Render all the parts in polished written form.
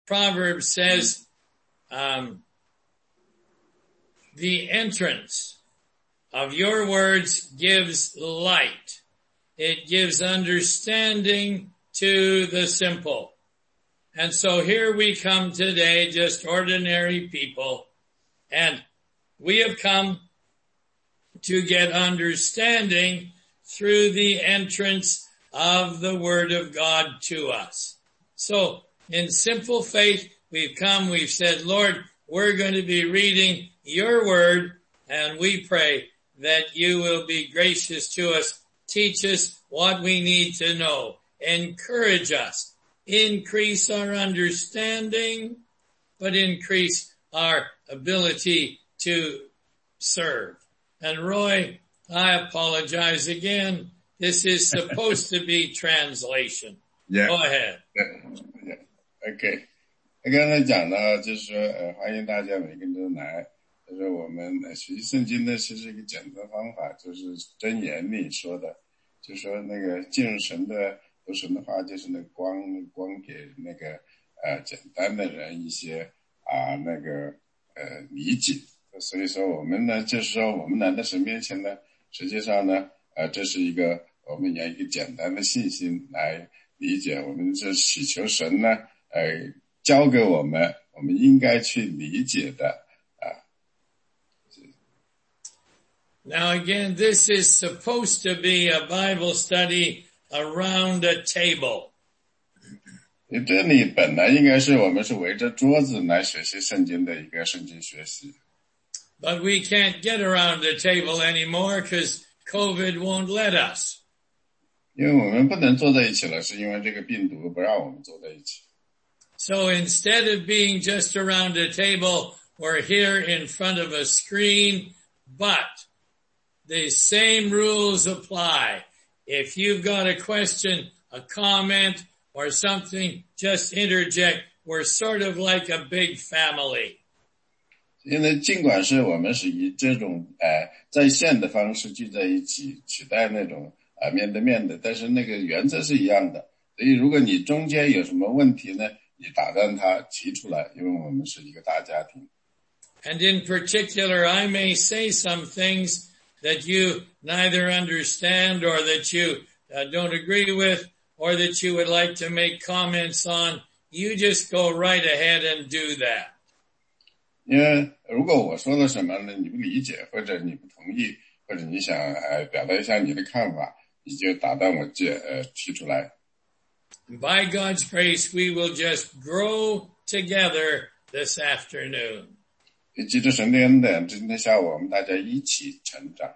Proverbs says, the entrance of your words gives light. It gives understanding to the simple. And so here we come today, just ordinary people, and we have come to get understanding through the entrance of the Word of God to us. So in simple faith, we've come, we've said, Lord, we're going to be reading your Word, and we pray that you will be gracious to us, teach us what we need to know, encourage us, increase our understanding, but increase our ability to serve. And Roy, I apologize again. This is supposed to be translation. Yeah. Go ahead. Yeah. Okay. 刚才讲到就是说欢迎大家每个人都来，就是我们学习圣经呢是一个简单方法，就是箴言里说的，就是说那个进入神的读神的话，就是那光给那个简单的人一些理解。所以说我们呢就是说我们来到神面前呢，实际上呢这是一个我们要一个简单的信心来理解，我们是祈求神呢教给我们应该去理解的 Now again, this is supposed to be a Bible study around a table. 这里本来应该是我们是围着桌子来学习圣经的一个圣经学习。 But we can't get around the table anymore because COVID won't let us. 因为我们不能坐在一起了，是因为这个病毒不让我们坐在一起。 So instead of being just around a table, we're here in front of a screen, but the same rules apply. If you've got a question, a comment, or something, just interject. We're sort of like a big family. 因为尽管是我们是以这种在线的方式聚在一起，取代那种面对面的，但是那个原则是一样的。所以如果你中间有什么问题呢，你打断他提出来，因为我们是一个大家庭。 And in particular, I may say some things that you neither understand or that you don't agree with or that you would like to make comments on. You just go right ahead and do that. 因为如果我说了什么呢，你不理解或者你不同意，或者你想表达一下你的看法，你就打断我提出来。 By God's grace, we will just grow together this afternoon. 记着神的恩典，今天下午我们大家一起成长。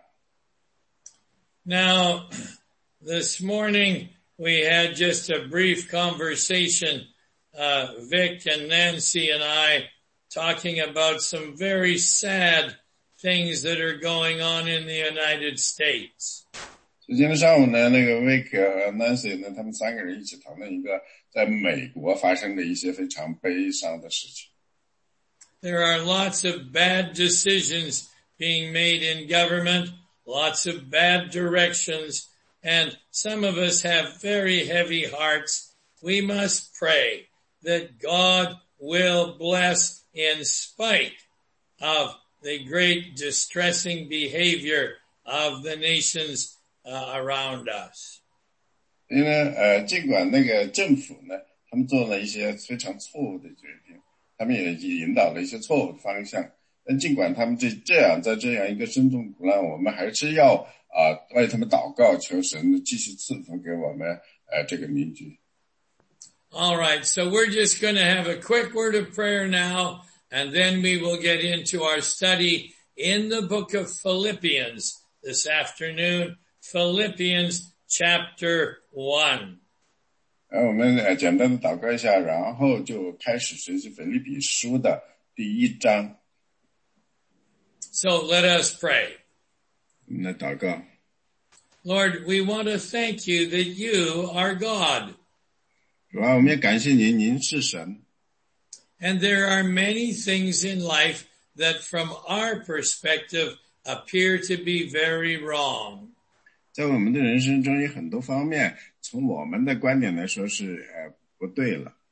Now, this morning we had just a brief conversation, Vic and Nancy and I, talking about some very sad things that are going on in the United States. 今天上午呢，那个 Vic 和 Nancy 呢，他们三个人一起讨论一个在美国发生的一些非常悲伤的事情。 There are lots of bad decisions being made in government, lots of bad directions, and some of us have very heavy hearts. We must pray that God will bless in spite of the great distressing behavior of the nations around us. 因为尽管那个政府呢，他们做了一些非常错误的决定，他们也引导了一些错误的方向，但尽管他们这样在这样一个深重苦难，我们还是要为他们祷告，求神继续赐福给我们这个民族。 All right, so we're just going to have a quick word of prayer now, and then we will get into our study in the book of Philippians this afternoon, Philippians chapter 1. 我们简单的祷告一下，然后就开始学习腓立比书的第1章。 So let us pray. 我们来祷告。 Lord, we want to thank you that you are God. 主啊，我们也感谢您，您是神。 And there are many things in life that from our perspective appear to be very wrong. 在我们的人生中有很多方面，从我们的观点来说是不对了。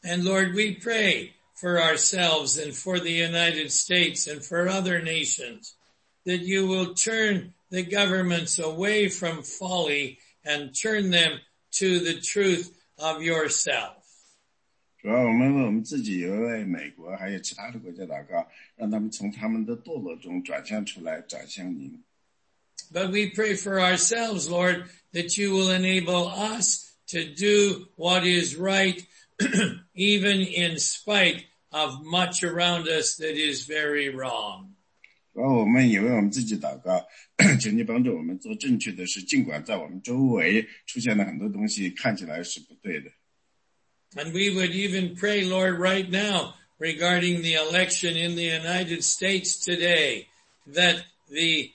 And Lord, we pray for ourselves and for the United States and for other nations, that you will turn the governments away from folly and turn them to the truth of yourself. 主要我们为我们自己，也为美国还有其他的国家祷告，让他们从他们的堕落中转向出来，转向您。 But we pray for ourselves, Lord, that you will enable us to do what is right, even in spite of much around us that is very wrong. 然后我们也为我们自己祷告，求你帮助我们做正确的事，尽管在我们周围出现了很多东西看起来是不对的。 And we would even pray, Lord, right now regarding the election in the United States today, that the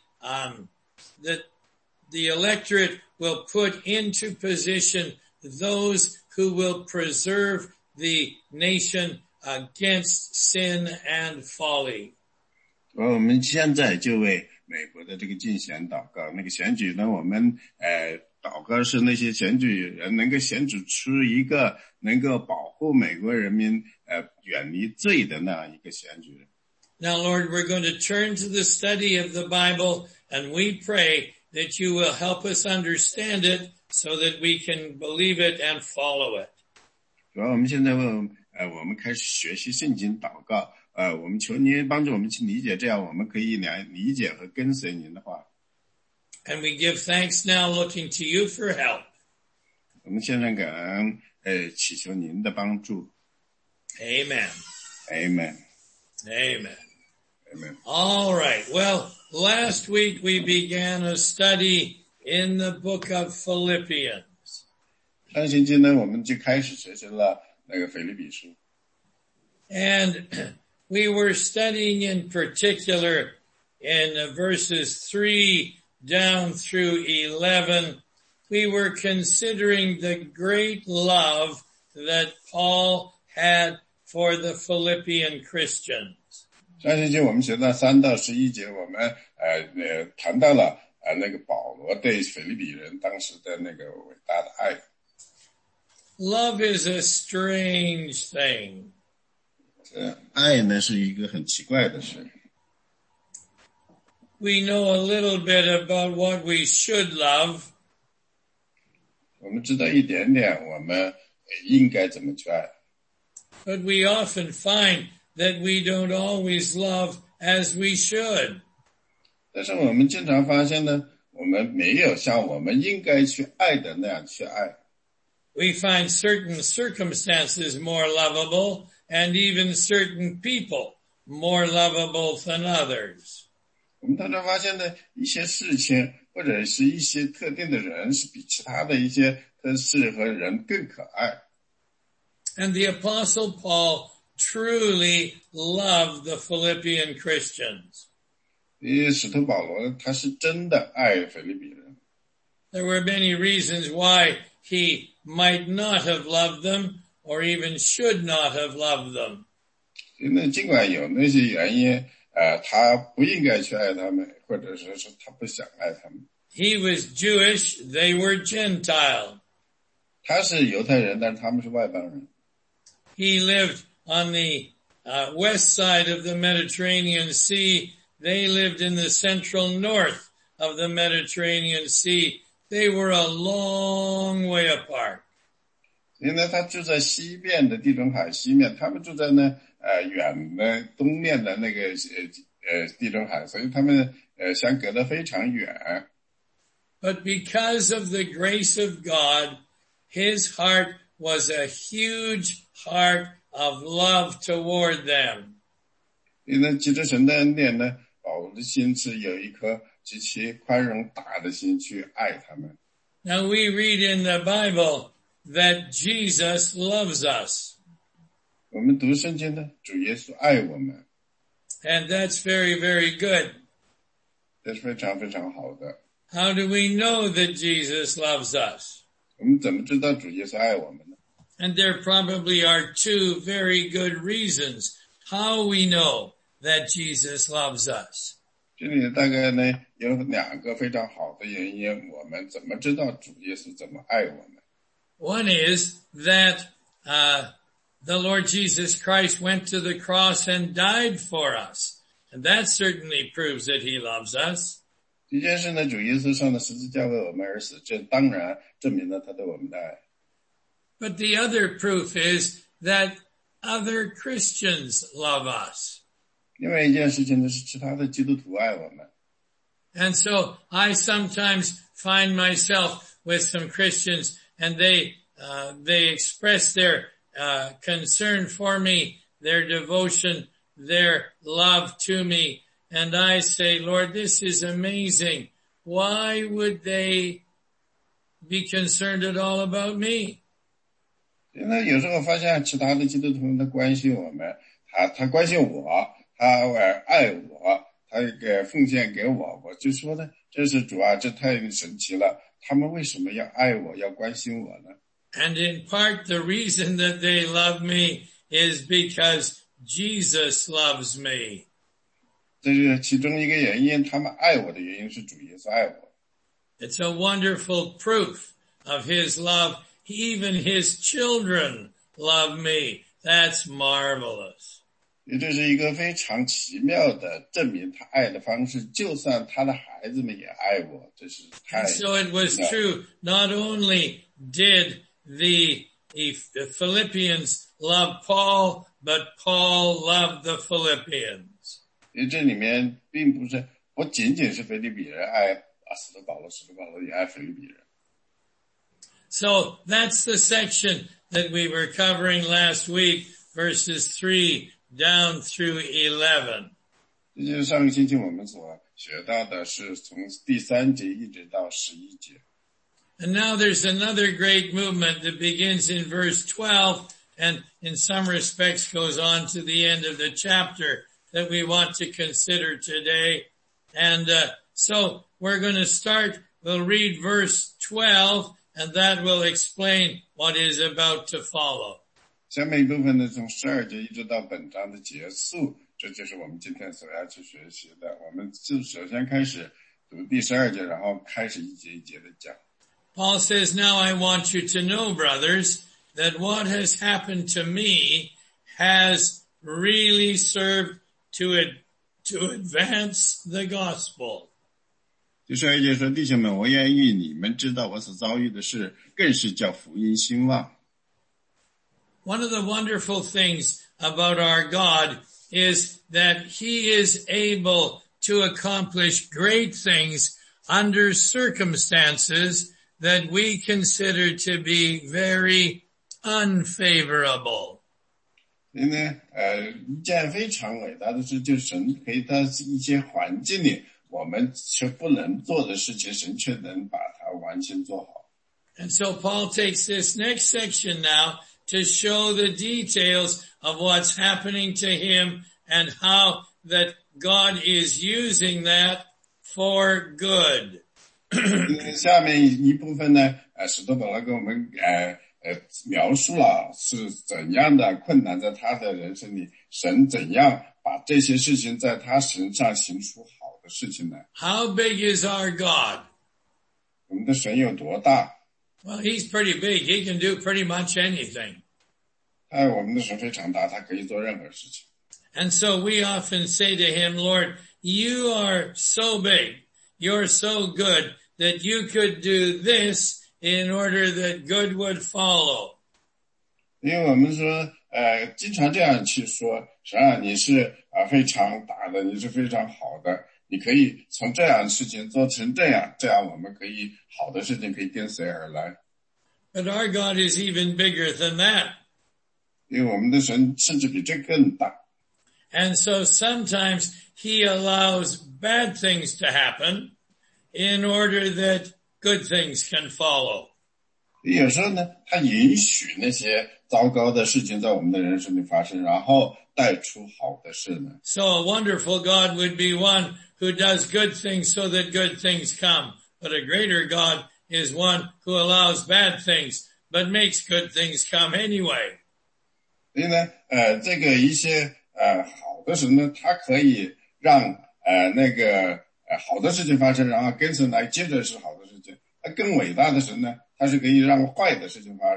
electorate will put into position those who will preserve the nation against sin and folly. 我们现在就为美国的这个竞选祷告，那个选举呢，我们祷告是那些选举人能够选举出一个能够保护美国人民远离罪的那样一个选举人。 Now, Lord, we're going to turn to the study of the Bible, and we pray that you will help us understand it so that we can believe it and follow it. 主要我们现在我们开始学习圣经祷告，我们求您帮助我们去理解，这样我们可以理解和跟随您的话。 And we give thanks now looking to you for help. 我们现在感恩，祈求您的帮助。 Amen. Amen. Amen. Amen. All right. Well, last week we began a study in the book of Philippians. 上星期呢，我们就开始学习了那个腓立比书。 And we were studying in particular in verses 3 down through 11. We were considering the great love that Paul had for the Philippian Christians. 上星期我们学到3到11节，我们谈到了那个保罗对腓立比人当时的那个伟大的爱。 Love is a strange thing. 爱呢是一个很奇怪的事。 We know a little bit about what we should love. 我们知道一点点，我们应该怎么去爱。 But we often find that we don't always love as we should. 但是我们经常发现呢，我们没有像我们应该去爱的那样去爱。 We find certain circumstances more lovable and even certain people more lovable than others. 我们常常发现呢，一些事情或者是一些特定的人是比其他的一些事和人更可爱。 And the Apostle Paul truly loved the Philippian Christians. 使徒保罗他是真的爱腓立比人。 There were many reasons why he might not have loved them or even should not have loved them. 尽管有那些原因，他不应该去爱他们，或者是他不想爱他们。 He was Jewish, they were Gentile. 他是犹太人，但是他们是外邦人。 He lived on the west side of the Mediterranean Sea. They lived in the central north of the Mediterranean Sea. They were a long way apart. 所以呢，他住在西边的地中海西面，他们住在呢远的东面的那个地中海，所以他们相隔得非常远。 But because of the grace of God, his heart was a huge heart of love toward them. 所以呢，藉着神的恩典呢，保罗的心是有一颗极其宽容大的心去爱他们。 Now we read in the Bible that Jesus loves us. 我们读圣经呢，主耶稣爱我们。 And that's very, very good. 这是非常非常好的。 How do we know that Jesus loves us? 我们怎么知道主耶稣爱我们呢？ And there probably are two very good reasons how we know that Jesus loves us. 这里大概呢有2个非常好的原因，我们怎么知道主耶稣怎么爱我们？ One is that the Lord Jesus Christ went to the cross and died for us. And that certainly proves that he loves us. 这件事呢，主耶稣上的十字架为我们而死，这当然证明了他对我们的爱。 But the other proof is that other Christians love us. 另外一件事情呢，是其他的基督徒爱我们。 And so I sometimes find myself with some Christians and they express their concern for me, their devotion, their love to me. And I say, Lord, this is amazing. Why would they be concerned at all about me? 现在有时候发现其他的基督徒他关心我们，他关心我，他爱我，他奉献给我，我就说呢，这是主啊，这太神奇了，他们为什么要爱我，要关心我呢？ And in part, the reason that they love me is because Jesus loves me. 这是其中一个原因，他们爱我的原因是主耶稣爱我。 It's a wonderful proof of his love. Even his children love me. That's marvelous. 这是一个非常奇妙的证明他爱的方式，就算他的孩子们也爱我，这是太。 And so it was true. Not only did the Philippians love Paul, but Paul loved the Philippians. 这里面并不仅仅是腓立比人爱使徒保罗也爱腓立比人。 So that's the section that we were covering last week, verses 3 down through 11. 这就是上个星期我们所学到的，是从第3节一直到11节。 And now there's another great movement that begins in verse 12 and in some respects goes on to the end of the chapter that we want to consider today. And so we're going to start, we'll read verse 12 and that will explain what is about to follow. 下面一部分呢，从12节一直到本章的结束，这就是我们今天所要去学习的。我们就首先开始读第12节，然后开始一节一节的讲。 Paul says, now I want you to know, brothers, that what has happened to me has really served to advance the gospel. 第12节说，弟兄们，我愿意你们知道我所遭遇的事，更是叫福音兴旺。 One of the wonderful things about our God is that he is able to accomplish great things under circumstances that we consider to be very unfavorable. 因为一件非常伟大的事，就是神可以在一些环境里，我们却不能做的事情，神却能把它完全做好。 And so Paul takes this next section now to show the details of what's happening to him and how that God is using that for good. 下面一部分呢，使徒保罗给我们描述了是怎样的困难在他的人生里，神怎样把这些事情在他身上行出好的事情来。 How big is our God? 我们的神有多大？ Well, he's pretty big. He can do pretty much anything. 我们的神非常大，他可以做任何事情。 And so we often say to him, Lord, you are so big, you're so good that you could do this in order that good would follow. 因为我们说经常这样去说，神啊，你是非常大的，你是非常好的，你可以从这样的事情做成这样，这样我们可以好的事情可以跟随而来。 But our God is even bigger than that. 因为我们的神甚至比这更大。 And so sometimes he allows bad things to happen in order that good things can follow. 有时候呢，他允许那些糟糕的事情在我们的人生里发生，然后带出好的事呢。 So a wonderful God would be one who does good things so that good things come. But a greater God is one who allows bad things, but makes good things come anyway. 所以呢，这个一些好的神呢，他可以让好的事情发生，然后跟神来接着是好的事情。更伟大的神呢，他是可以让坏的事情发生，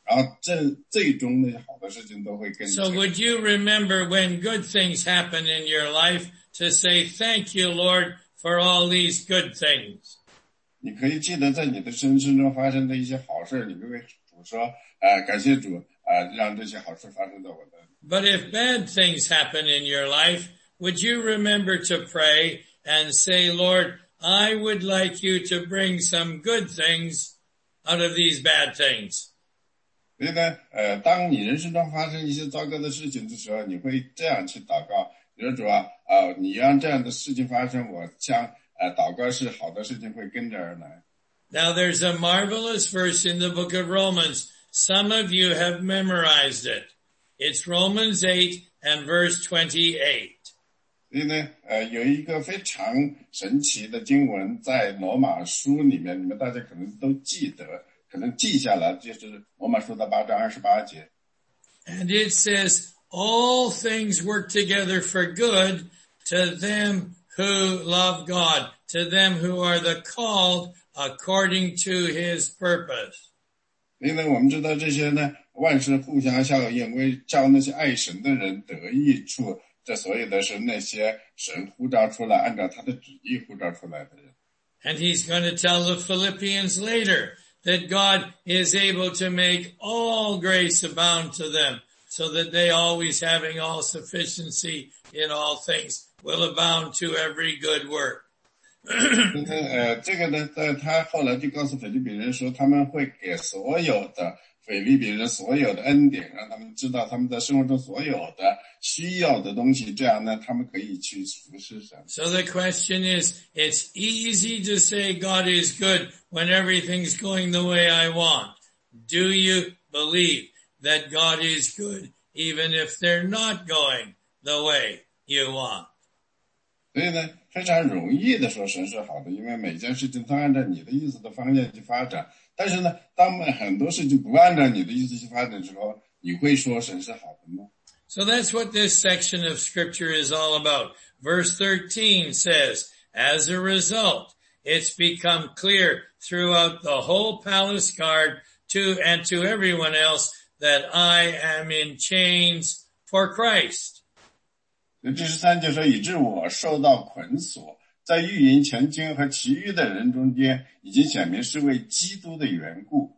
然后最终那些好的事情都会跟着。 So would you remember when good things happen in your life to say, thank you, Lord, for all these good things? 你可以记得在你的人生中发生的一些好事，你可以为主说，感谢主，让这些好事发生在我的。 But if bad things happen in your life, would you remember to pray and say, Lord, I would like you to bring some good things out of these bad things? 所以呢，当你人生中发生一些糟糕的事情的时候，你会这样去祷告，你说主啊，你让这样的事情发生，我将祷告是好的事情会跟着而来。 Now there's a marvelous verse in the book of Romans. Some of you have memorized it. It's Romans 8 and verse 28. 所以呢，有一个非常神奇的经文在罗马书里面，你们大家可能都记得，可能记下来，就是罗马书的8章28节。 And it says, all things work together for good to them who love God, to them who are the called according to his purpose. 所以呢，我们知道这些呢，万事互相效应，为叫那些爱神的人得益处。这所有的是那些神呼召出来，按照他的旨意呼召出来的人。 And he's going to tell the Philippians later that God is able to make all grace abound to them, so that they always having all sufficiency in all things will abound to every good work. 这个呢，在他后来就告诉腓立比人说，他们会给所有的腓立比人所有的恩典，让他们知道他们在生活中所有的需要的东西，这样呢，他们可以去服侍神。 So the question is, it's easy to say God is good when everything's going the way I want. Do you believe that God is good even if they're not going the way you want? 所以呢，非常容易的说神是好的，因为每件事情都按照你的意思的方向去发展。但是呢，当很多事情不按照你的意思去发展之后，你会说神是好的吗？ So that's what this section of scripture is all about. Verse 13 says, as a result, it's become clear throughout the whole palace guard and to everyone else that I am in chains for Christ. 这13节说，以致我受到捆锁，在御营前军和其余的人中间，已经显明是为基督的缘故。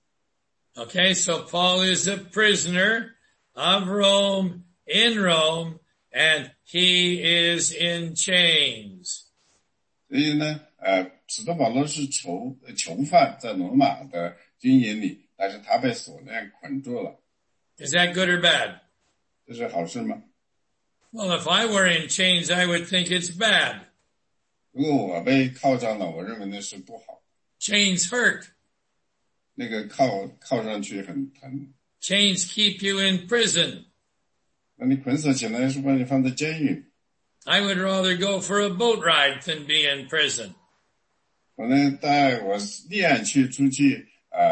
Okay, so Paul is a prisoner of Rome, in Rome, and he is in chains. 所以呢，使徒保罗是囚犯，在罗马的军营里，但是他被锁链捆住了。 Is that good or bad? 这是好事吗？ Well, if I were in chains, I would think it's bad. 如果我被铐上了，我认为那是不好。 Chains hurt. 那个铐上去很疼。 Chains keep you in prison. 那你捆锁起来是把你放在监狱。 I would rather go for a boat ride than be in prison. 我呢，带我练出去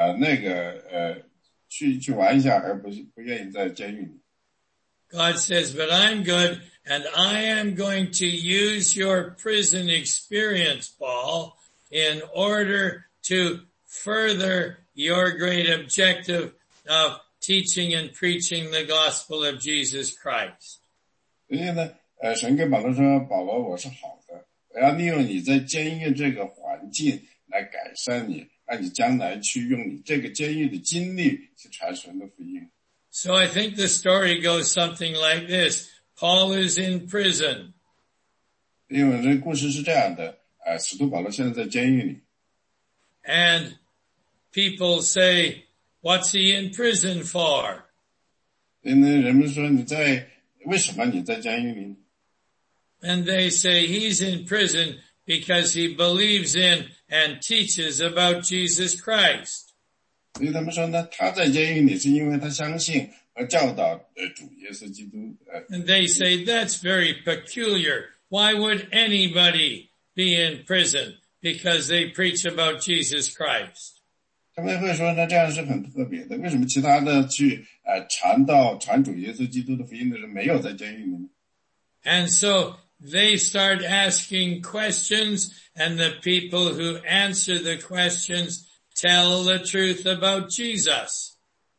去玩一下，而不愿意在监狱里。 God says, but I'm good, and I am going to use your prison experience, Paul, in order to further your great objective of teaching and preaching the gospel of Jesus Christ. 所以呢，神跟保罗说，保罗，我是好的，我要利用你在监狱这个环境来改善你，让你将来去用你这个监狱的经历去传神的福音。 So I think the story goes something like this. Paul is in prison. 因为这个故事是这样的，使徒保罗现在在监狱里。 And people say, what's he in prison for? 所以呢，人们说为什么你在监狱里？ And they say he's in prison because he believes in and teaches about Jesus Christ. 所以他们说呢，他在监狱里是因为他相信和教导主耶稣基督。 And they say that's very peculiar. Why would anybody be in prison because they preach about Jesus Christ? 他们会说呢，这样是很特别的。为什么其他的去传主耶稣基督的福音的人没有在监狱里呢？ And so they start asking questions, and the people who answer the questions tell the truth about Jesus.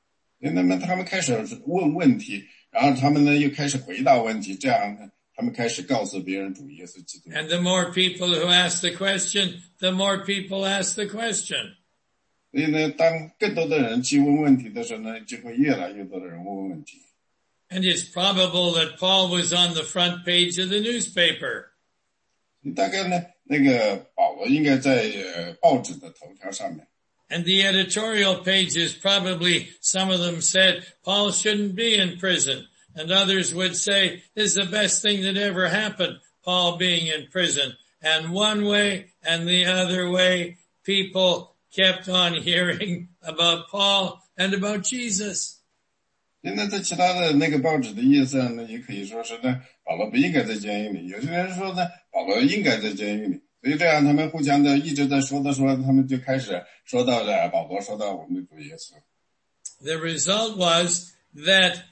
那么他们开始问问题，然后他们呢又开始回答问题，这样呢他们开始告诉别人主耶稣基督。 And the more people who ask the question, the more people ask the question. 所以呢，当更多的人去问问题的时候呢，就会越来越多的人问问题。 And it's probable that Paul was on the front page of the newspaper. 大概呢，那个保罗应该在报纸的头条上面。 And the editorial pages probably, some of them said, Paul shouldn't be in prison. And others would say, this is the best thing that ever happened, Paul being in prison. And one way and the other way, people kept on hearing about Paul and about Jesus. 现在在其他的那个报纸的页上呢，也可以说是呢，保罗不应该在监狱里。有些人说呢，保罗应该在监狱里。所以这样他们互相的一直在说，他们就开始说到了保罗说到我们的主耶稣。 The result was that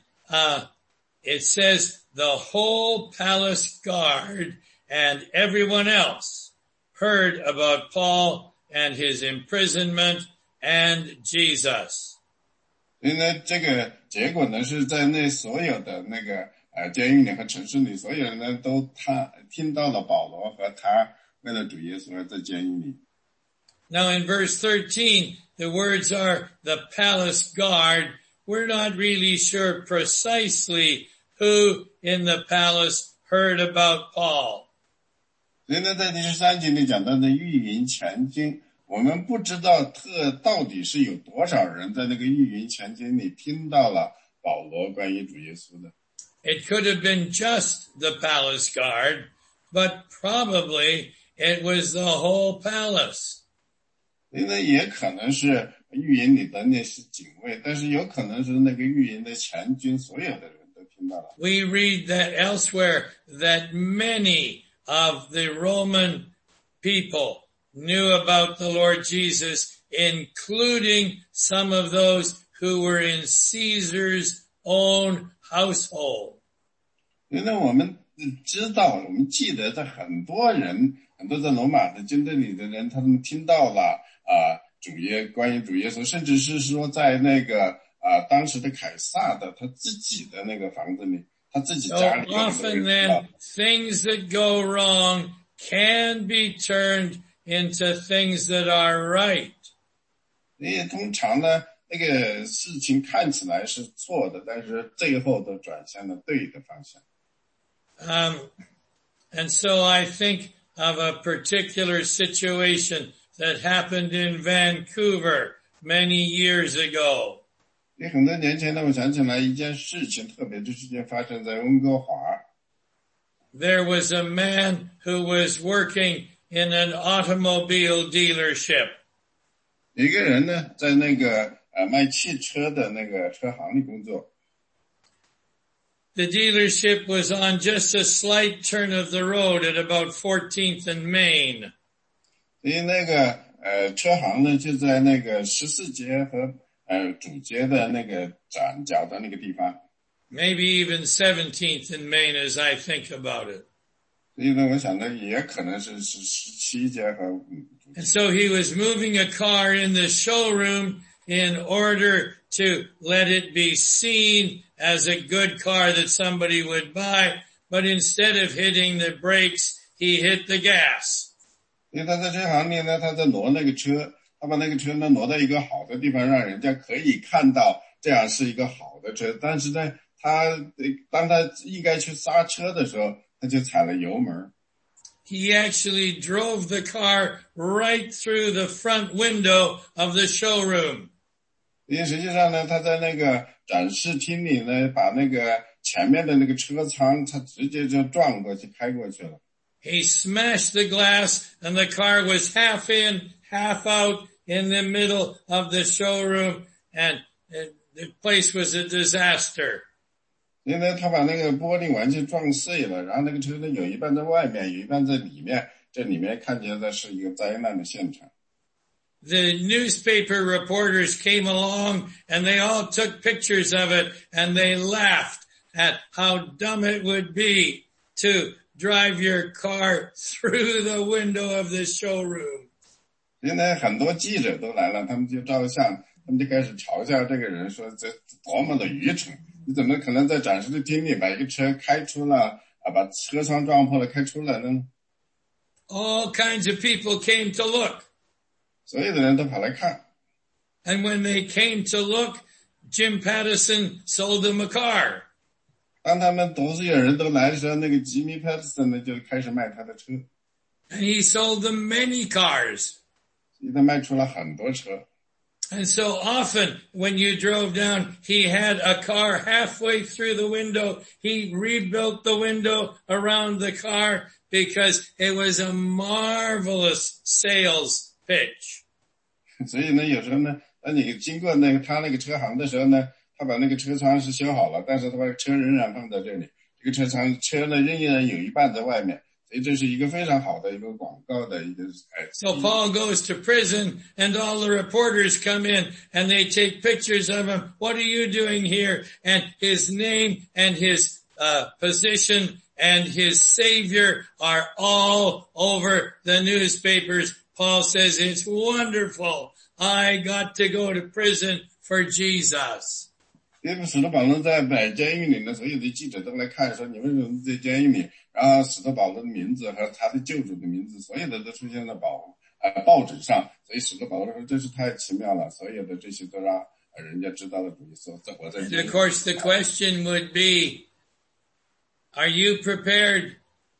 it says the whole palace guard and everyone else heard about Paul and his imprisonment and Jesus. 所以呢，这个结果呢是在那所有的那个监狱里和城市里，所有人呢都听到了保罗和他为了主耶稣而在监狱里。 Now in verse 13, the words are the palace guard. We're not really sure precisely who in the palace heard about Paul. 所以呢，在第13节里讲到的御营前军，我们不知道到底是有多少人在那个御营前军里听到了保罗关于主耶稣的。 It could have been just the palace guard, but probably it was the whole palace. 所以呢，也可能是御营里的那些警卫，但是有可能是那个御营的前军，所有的人都听到了。 We read that elsewhere that many of the Roman people knew about the Lord Jesus, including some of those who were in Caesar's own household. 因为我们知道，我们记得在很多在罗马的军队里的人，他们听到了关于主耶稣，甚至是说在那个当时的凯撒的他自己的那个房子里，他自己家里。 So often then, things that go wrong can be turned into things that are right. 因为通常呢，那个事情看起来是错的，但是最后都转向了对的方向。 And so I think of a particular situation that happened in Vancouver many years ago. 很多年前呢，我想起来一件事情，特别的事情发生在温哥华。 There was a man who was working in an automobile dealership. 一个人呢，在那个卖汽车的那个车行里工作。 The dealership was on just a slight turn of the road at about 14th and Main. 所以那个车行呢就在那个14街和主街的那个转角的那个地方。 Maybe even 17th and Main as I think about it. 所以呢，我想呢也可能是17街和 And so he was moving a car in the showroom in order to let it be seen as a good car that somebody would buy, but instead of hitting the brakes, he hit the gas. 因为他在车行里呢，他在挪那个车，他把那个车呢挪到一个好的地方，让人家可以看到这样是一个好的车。但是呢，当他应该去刹车的时候，他就踩了油门。 He actually drove the car right through the front window of the showroom. 因为实际上呢，他在那个展示厅里呢，把那个前面的那个车舱，他直接就撞过去，开过去了。 He smashed the glass and the car was half in, half out in the middle of the showroom and the place was a disaster. 因为他把那个玻璃完全撞碎了，然后那个车呢有一半在外面，有一半在里面，这里面看起来是一个灾难的现场。 The newspaper reporters came along and they all took pictures of it and they laughed at how dumb it would be to drive your car through the window of the showroom. 现在很多记者都来了，他们就照相， 他们就开始嘲笑这个人，说这多么的愚蠢，你怎么可能在展示的厅里把一个车开出了把车窗撞破了开出来呢？ All kinds of people came to look. 所有的人都跑来看。 And when they came to look, Jim Pattison sold them a car. 当他们所有人都来的时候，那个吉米·帕特森呢就开始卖他的车， And he sold them many cars. 他卖出了很多车。 And so often when you drove down, he had a car halfway through the window. He rebuilt the window around the car because it was a marvelous sales pitch. 所以呢，有时候呢，当你经过他那个车行的时候呢，他把那个车窗是修好了，但是他把车仍然放在这里，这个车呢仍然有一半在外面，所以这是一个非常好的一个广告的一个。 So Paul goes to prison and all the reporters come in and they take pictures of him. What are you doing here? And his name and his position and his savior are all over the newspapers. Paul says, it's wonderful. I got to go to prison for Jesus. 因为使徒保罗在监狱里呢，所有的记者都来看，说你为什么在监狱里？然后使徒保罗的名字和他的救主的名字，所有的都出现在报纸上。所以使徒保罗说，真是太奇妙了，所有的这些都让人家知道了主耶稣在活在监狱里。 And of course, the question would be, are you prepared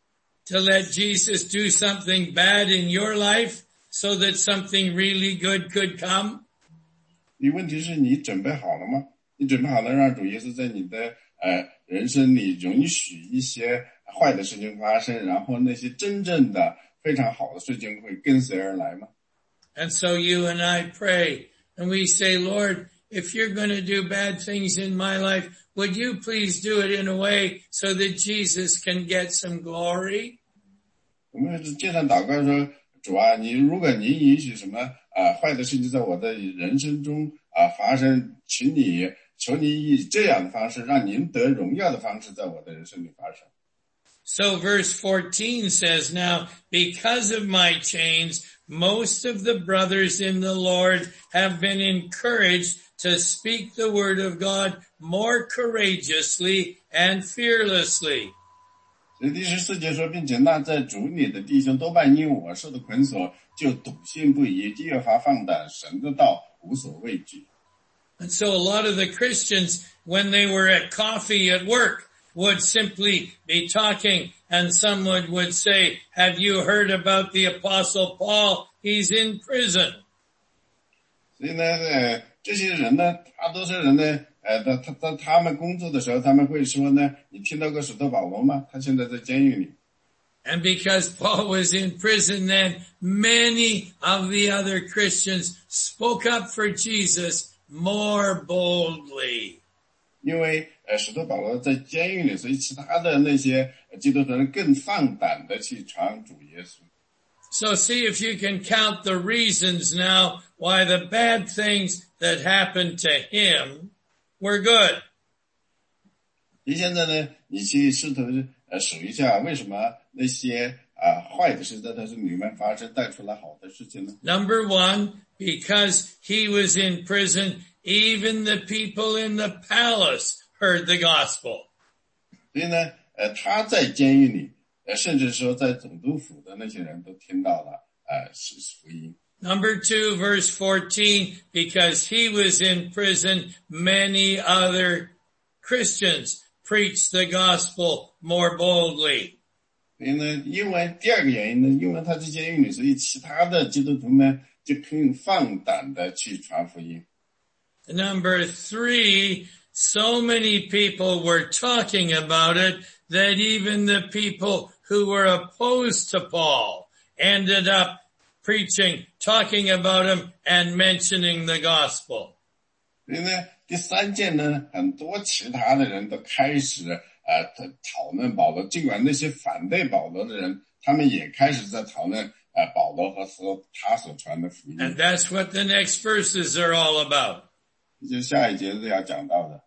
to let Jesus do something bad in your life so that something really good could come? 你问题是你准备好了吗？你准备好了让主耶稣在你的人生里允许一些坏的事情发生，然后那些真正的非常好的事情会跟随而来吗？ And so you and I pray and we say, Lord, if you're going to do bad things in my life, would you please do it in a way so that Jesus can get some glory? 我们经常祷告说，主啊，如果你允许什么坏的事情在我的人生中发生，求你以这样的方式，让您得荣耀的方式在我的人生里发生。 So verse 14 says, now, because of my chains, most of the brothers in the Lord have been encouraged to speak the word of God more courageously and fearlessly. 所以第14节说，并且那在主里的弟兄多半因我受的捆锁，就笃信不疑，越发放胆，神的道无所畏惧。 And so a lot of the Christians, when they were at coffee at work, would simply be talking and someone would say, have you heard about the Apostle Paul? He's in prison. 所以呢，这些人呢，大多数人呢，他们工作的时候，他们会说呢，你听到过使徒保罗吗？他现在在监狱里。 And because Paul was in prison then, many of the other Christians spoke up for Jesus more boldly. 因为使徒保罗在监狱里，所以其他的那些基督徒人更放胆的去传主耶稣。 So see if you can count the reasons now why the bad things that happened to him were good. 你现在呢，你去试图数一下，为什么那些坏的事在他身里面发生，带出来好的事情呢？ Number one, because he was in prison, even the people in the palace heard the gospel. 所以呢，他在监狱里，甚至说在总督府的那些人都听到了福音。 Number two, verse 14, because he was in prison, many other Christians preached the gospel more boldly. 所以呢，因为第二个原因呢，因为他在监狱里，所以其他的基督徒呢就更放胆的去传福音。 Number three, so many people were talking about it that even the people who were opposed to Paul ended up preaching, talking about him and mentioning the gospel. 所以呢，第三件呢，很多其他的人都开始讨论保罗，尽管那些反对保罗的人，他们也开始在讨论保罗和他所传的福音。 And that's what the next verses are all about. 这就是下一节要讲到的。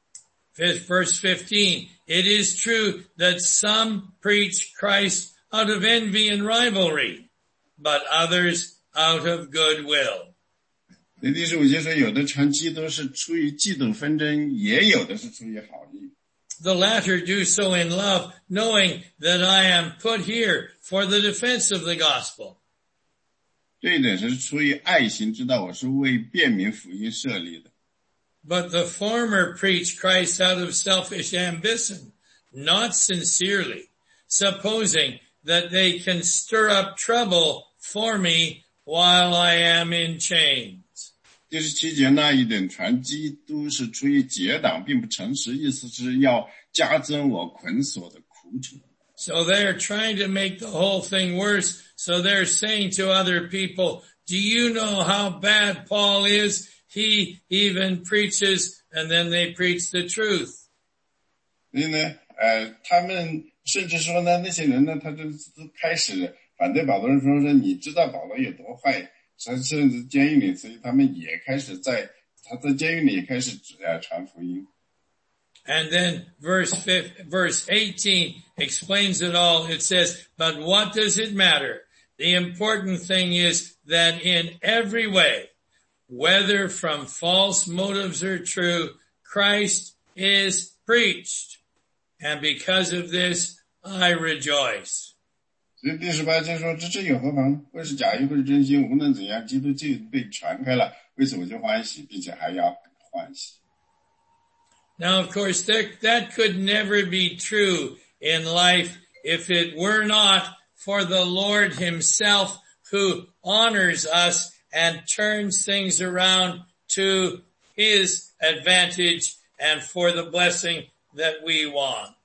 Verse 15, it is true that some preach Christ out of envy and rivalry, but others out of goodwill. 那第15节说，有的传基督是出于嫉妒纷争，也有的是出于好意。 The latter do so in love, knowing that I am put here for the defense of the gospel. 对的，是出于爱心，知道我是为辨明福音设立的。 But the former preach Christ out of selfish ambition, not sincerely, supposing that they can stir up trouble for me while I am in chains. 17节那一等传基督是出于结党，并不诚实，意思是要加增我捆锁的苦楚。 So they're trying to make the whole thing worse. So they're saying to other people, do you know how bad Paul is? He even preaches, and then they preach the truth. 所以呢，他们甚至说呢，那些人呢，他就开始反对保罗，说你知道保罗有多坏，甚至监狱里，所以他们也开始在监狱里也开始传福音。 And then verse 18 explains it all. It says, but what does it matter? The important thing is that in every way, whether from false motives or true, Christ is preached. And because of this, I rejoice. 所以第18节说，这有何妨？或是假意，或是真心，无论怎样，基督既被传开了，为此我就欢喜，并且还要欢喜。 Now, of course, that could never be true in life if it were not for the Lord himself who honors us and turns things around to his advantage and for the blessing that we want.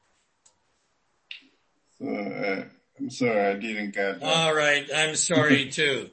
So, I'm sorry, I didn't get that. All right, I'm sorry too.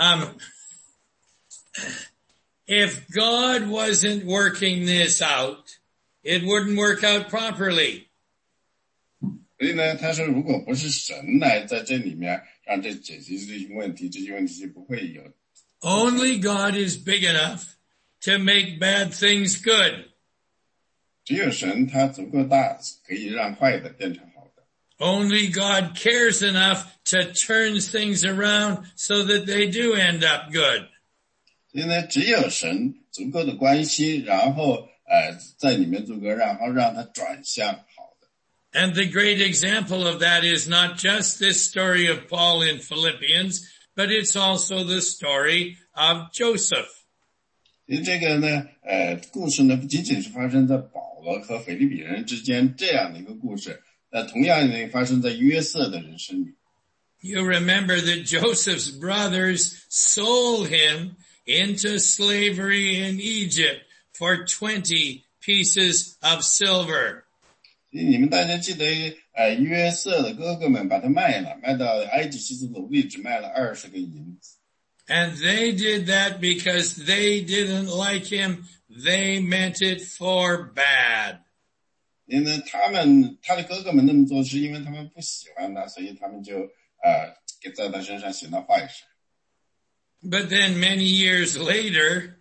If God wasn't working this out, it wouldn't work out properly. 所以呢，他说，如果不是神来在这里面让这解决这些问题，这些问题就不会有。 Only God is big enough to make bad things good. 只有神他足够大，可以让坏的变成好的。 Only God cares enough to turn things around so that they do end up good. 所以呢，只有神足够的关心，然后在里面做个，然后让它转向好的。 And the great example of that is not just this story of Paul in Philippians, but it's also the story of Joseph. 因为这个呢，故事呢不仅仅是发生在保罗和腓立比人之间这样的一个故事，同样也发生在约瑟的人生里。 You remember that Joseph's brothers sold him into slavery in Egypt for 20 pieces of silver. 你们大家记得，约瑟的哥哥们把他卖了，卖到埃及去做奴隶，只卖了20个银子。 And they did that because they didn't like him. They meant it for bad. 因为他的哥哥们那么做，是因为他们不喜欢他，所以他们就在他身上行了坏事。 But then many years later,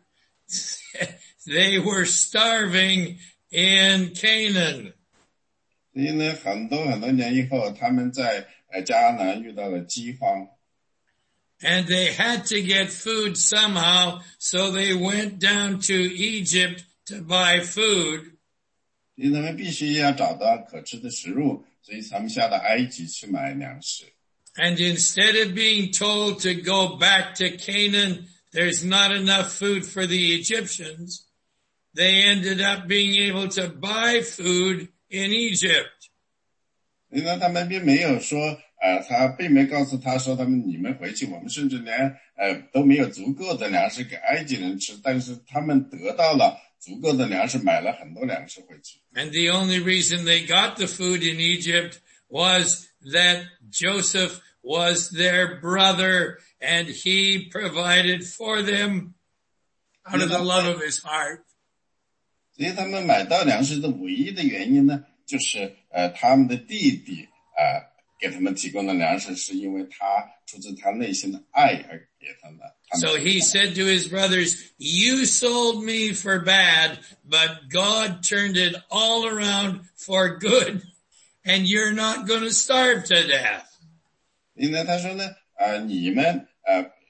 they were starving in Canaan. 所以呢，很多年以后，他们在迦南遇到了饥荒。 And they had to get food somehow, so they went down to Egypt to buy food. 因为他们必须要找到可吃的食物，所以他们下到埃及去买粮食。 And instead of being told to go back to Canaan, there's not enough food for the Egyptians, they ended up being able to buy food in Egypt. 因为他们并没有说，他并没告诉他说你们回去，我们甚至连都没有足够的粮食给埃及人吃，但是他们得到了足够的粮食，买了很多粮食回去。 And the only reason they got the food in Egypt was that Joseph was their brother and he provided for them out of the love of his heart. 所以他们买到粮食的唯一的原因呢，就是他们的弟弟给他们提供的粮食，是因为他出自他内心的爱而给他们。 So he said to his brothers, you sold me for bad, but God turned it all around for good, and you're not going to starve to death. 因为他说呢，你们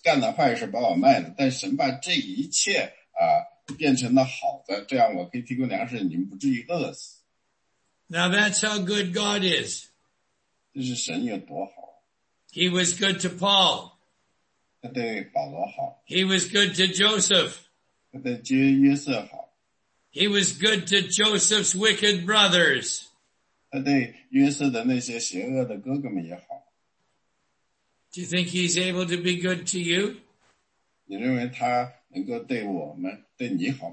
干的坏事把我卖了，但神把这一切变成了好的，这样我可以提供粮食，你们不至于饿死。 Now that's how good God is. 这是神有多好。 He was good to Paul. 他对保罗好， He was good to Joseph. 他对约瑟好， He was good to Joseph's wicked brothers. 他对约瑟的那些邪恶的哥哥们也好。 Do you think he's able to be good to you? 你认为他能够对我们对你好吗？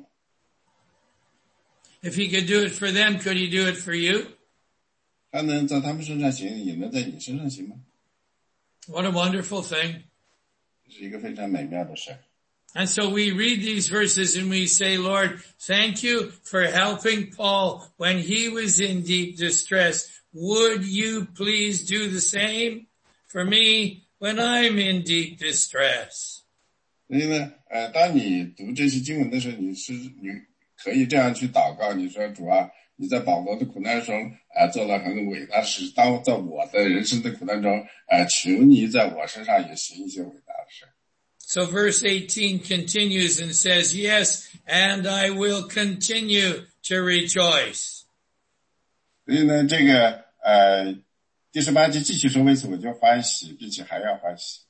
If he could do it for them, could he do it for you? 他能在他们身上行，也能在你身上行吗？ What a wonderful thing. 这是一个非常美妙的事。 And so we read these verses and we say, Lord, thank you for helping Paul when he was in deep distress. Would you please do the same for me when I'm in deep distress? 所以呢，当你读这些经文的时候，你可以这样去祷告，你说主啊，你在保罗的苦难中做了很伟大的事，当在我的人生的苦难中求你在我身上也行一些伟大的事。 So verse 18 continues and says, yes, and I will continue to rejoice. 所以呢，这个第18节继续说，为此我就欢喜，并且还要欢喜。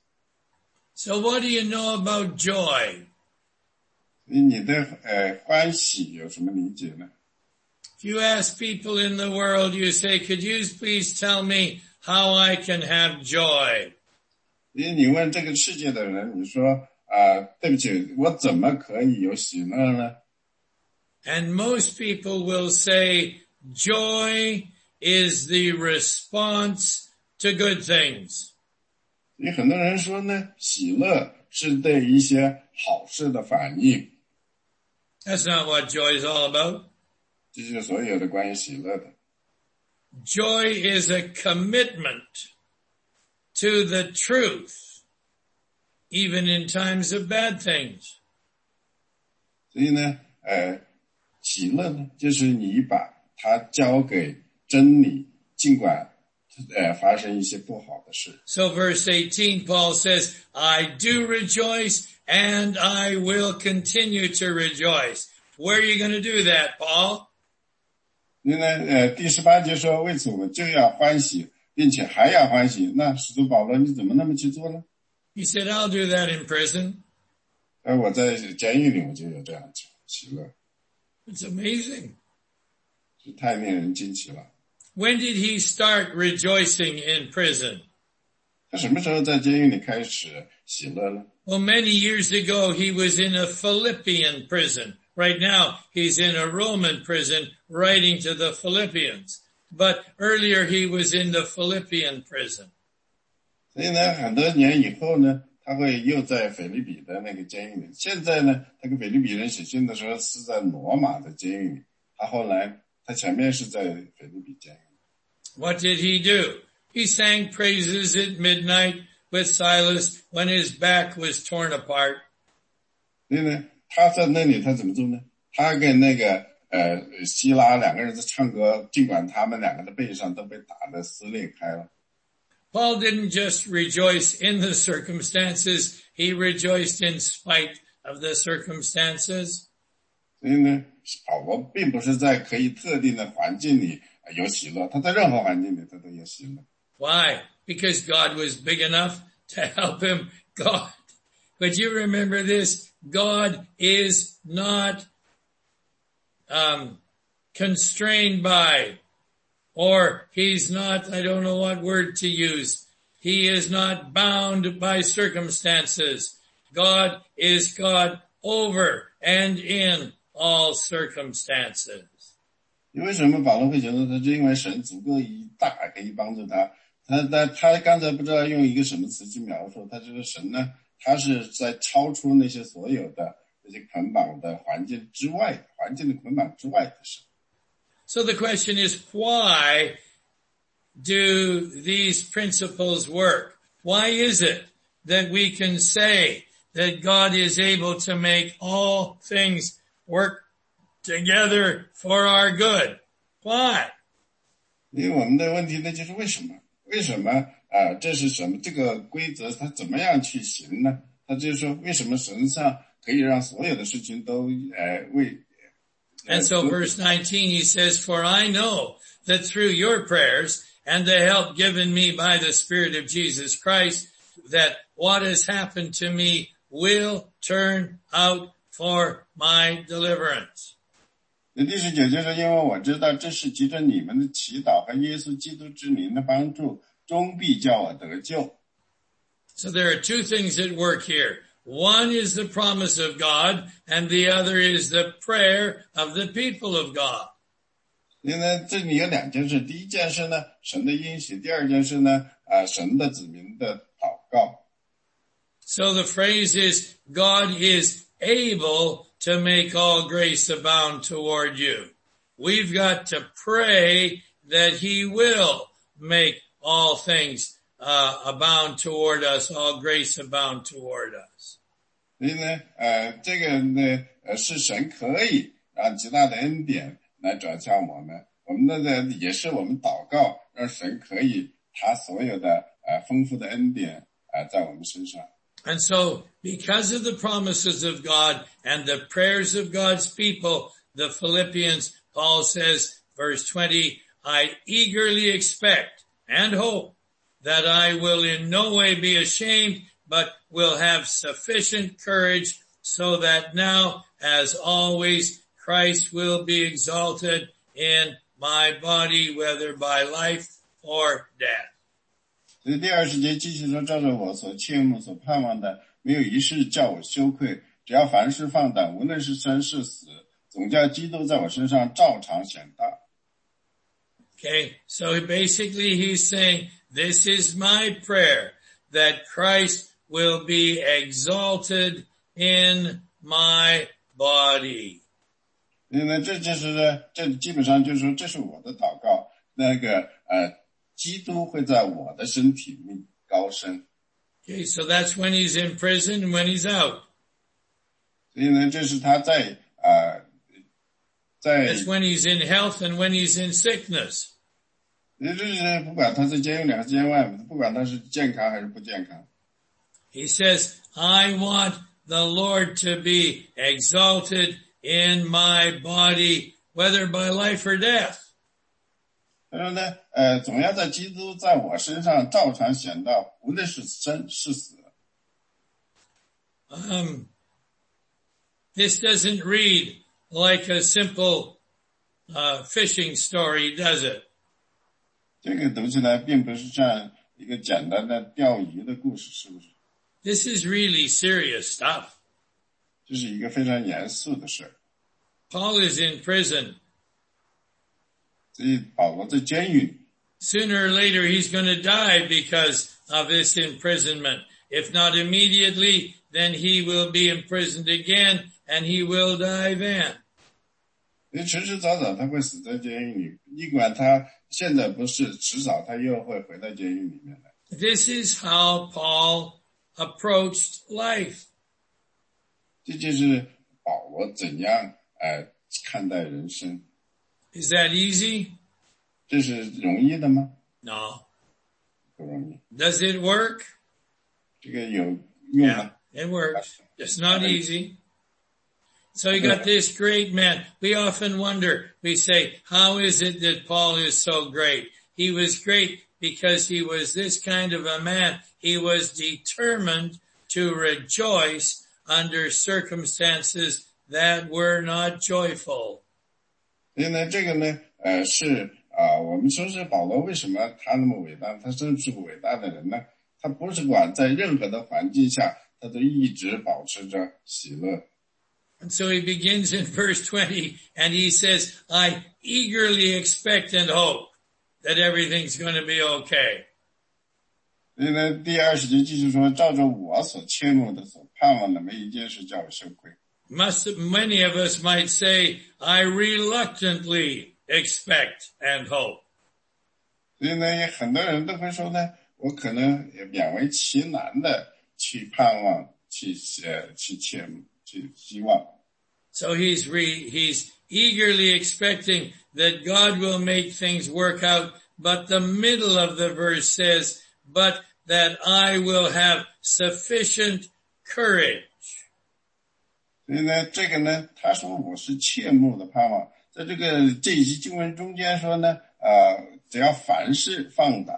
So what do you know about joy? 所以你对欢喜有什么理解呢？ If you ask people in the world, you say, could you please tell me how I can have joy? 因为你问这个世界的人，你说对不起，我怎么可以有喜乐呢？ And most people will say, joy is the response to good things. 所以很多人说呢，喜乐是对一些好事的反应。 That's not what joy is all about. 这就是所有的关于喜乐的。 Joy is a commitment to the truth, even in times of bad things. 所以呢，喜乐呢，就是你把它交给真理，尽管发生一些不好的事。 So verse 18, Paul says, I do rejoice and I will continue to rejoice. Where are you going to do that, Paul? 所以呢，第18节说，为此我就要欢喜，并且还要欢喜。那使徒保罗你怎么那么去做呢？ He said, I'll do that in prison. 我在监狱里我就有这样喜乐， It's amazing. 是太令人惊奇了。 When did he start rejoicing in prison? 他什么时候在监狱里开始喜乐呢？ Well, many years ago, he was in a Philippian prison. Right now, he's in a Roman prison writing to the Philippians. But earlier, he was in the Philippian prison. 所以呢，很多年以后呢，他会又在腓立比的那个监狱里。现在呢，他跟腓立比人写信的时候是在罗马的监狱里。他前面是在腓立比监狱。 What did he do? He sang praises at midnight with Silas when his back was torn apart. 所以呢，他在那里他怎么做呢？他跟那个希拉两个人在唱歌，尽管他们两个的背上都被打得撕裂开了。 Paul didn't just rejoice in the circumstances, he rejoiced in spite of the circumstances. 所以呢，保罗并不是在可以特定的环境里有喜乐，他在任何环境里他都有喜乐。 Why? Because God was big enough to help him. But you remember this, God is not constrained by, or he's not, I don't know what word to use. He is not bound by circumstances. God is God over and in all circumstances. 因为什么保罗会觉得他是因为神足够大可以帮助他。他刚才不知道用一个什么词去描述，他这个神呢，他是在超出那些所有的这些捆绑的环境之外，环境的捆绑之外的神。 So the question is, why do these principles work? Why is it that we can say that God is able to make all things work together for our good? Why? 因为我们的问题呢，就是为什么？为什么这是什么？这个规则它怎么样去行呢？ 他就是说为什么神上可以让所有的事情都 And so verse 19 he says, "For I know that through your prayers and the help given me by the Spirit of Jesus Christ, that what has happened to me will turn out for my deliverance." 第19就是因为我知道这是藉着你们的祈祷和耶稣基督之名的帮助，终必叫我得救。 So there are two things at work here. One is the promise of God, and the other is the prayer of the people of God. 因为这里有两件事，第一件事呢，神的应许；第二件事呢，神的子民的祷告。 So the phrase is, God is able to make all grace abound toward you. We've got to pray that he will make all things abound toward us, all grace abound toward us. 所以呢，这个呢，是神可以让极大的恩典来转向我们。我们的呢，也是我们祷告，让神可以他所有的丰富的恩典在我们身上。 And so, because of the promises of God and the prayers of God's people, the Philippians, Paul says, verse 20, "I eagerly expect and hope that I will in no way be ashamed, but will have sufficient courage so that now, as always, Christ will be exalted in my body, whether by life or death." 所以第20节继续说，照着我所切慕所盼望的，没有一事叫我羞愧，只要凡事放胆，无论是生是死，总叫基督在我身上照常显大。 Okay, so basically he's saying, this is my prayer, that Christ will be exalted in my body. 因为这基本上就是说，这是我的祷告，基督会在我的身体里高升。 Okay, so that's when he's in prison and when he's out. 所以呢，这是他在 That's when he's in health and when he's in sickness. 也就是不管他在监狱里还是监外，不管他是健康还是不健康。 He says, "I want the Lord to be exalted in my body, whether by life or death." 他说呢，总要在基督在我身上照常显到，无论是生是死。 This doesn't read like a simple fishing story, does it? 这个读起来并不是像一个简单的钓鱼的故事，是不是？ This is really serious stuff. 这是一个非常严肃的事。 Paul is in prison. 所以保罗在监狱里。 Sooner or later he's going to die because of this imprisonment. If not immediately, then he will be imprisoned again and he will die then. 迟迟早早他会死在监狱里，尽管他现在不是，迟早他又会回到监狱里面来。 This is how Paul approached life. 这就是保罗怎样看待人生。 Is that easy? 这是容易的吗？ No. 不容易。 Does it work? 这个有用吗？ It works. It's not easy. So you got this great man. We often wonder, we say, how is it that Paul is so great? He was great because he was this kind of a man. He was determined to rejoice under circumstances that were not joyful. 所以呢，这个呢，是我们说是保罗为什么他那么伟大？他真是个伟大的人呢？他不是管在任何的环境下，他都一直保持着喜乐。 And so he begins in verse 20 and he says, "I eagerly expect and hope that everything's going to be okay." 所以呢，第20节继续说，照着我所切慕的、所盼望的，没一件事叫我羞愧。 Many of us might say, "I reluctantly expect and hope." 所以呢，很多人都会说呢，我可能勉为其难的去盼望、去切慕、去希望。 So he's eagerly expecting that God will make things work out, but the middle of the verse says, "But that I will have sufficient courage. 所以呢，这个呢，他说我是切慕的盼望，在这一些经文中间说呢，只要凡事放胆。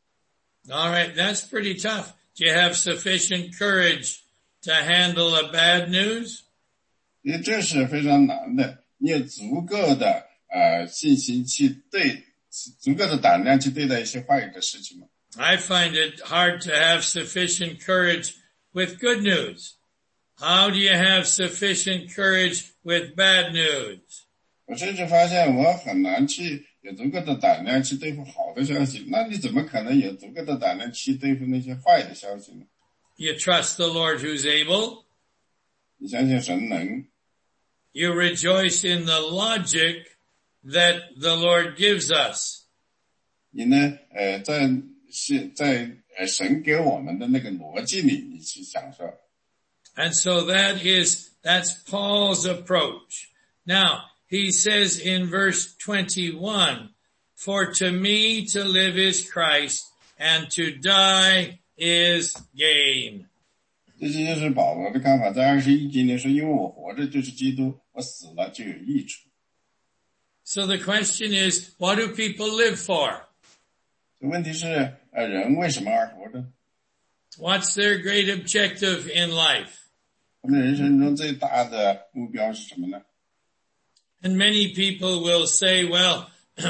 All right, that's pretty tough. Do you have sufficient courage to handle a bad news? 因为这是非常难的，你有足够的信心足够的胆量去对待一些坏的事情吗？ I find it hard to have sufficient courage with good news. How do you have sufficient courage with bad news? 我甚至发现我很难去有足够的胆量去对付好的消息，那你怎么可能有足够的胆量去对付那些坏的消息呢？ You trust the Lord who's able. 你相信神能， You rejoice in the logic that the Lord gives us. 你呢，在神给我们的那个逻辑里，你去享受。 And so that's Paul's approach. Now, he says in verse 21, for to me to live is Christ, and to die is gain. 这就是保罗的看法，在21节里说，因为我活着就是基督，我死了就有益处。 So the question is, what do people live for? 问题是，人为什么而活着？ What's their great objective in life? 他们人生中最大的目标是什么呢？ And many people will say, well,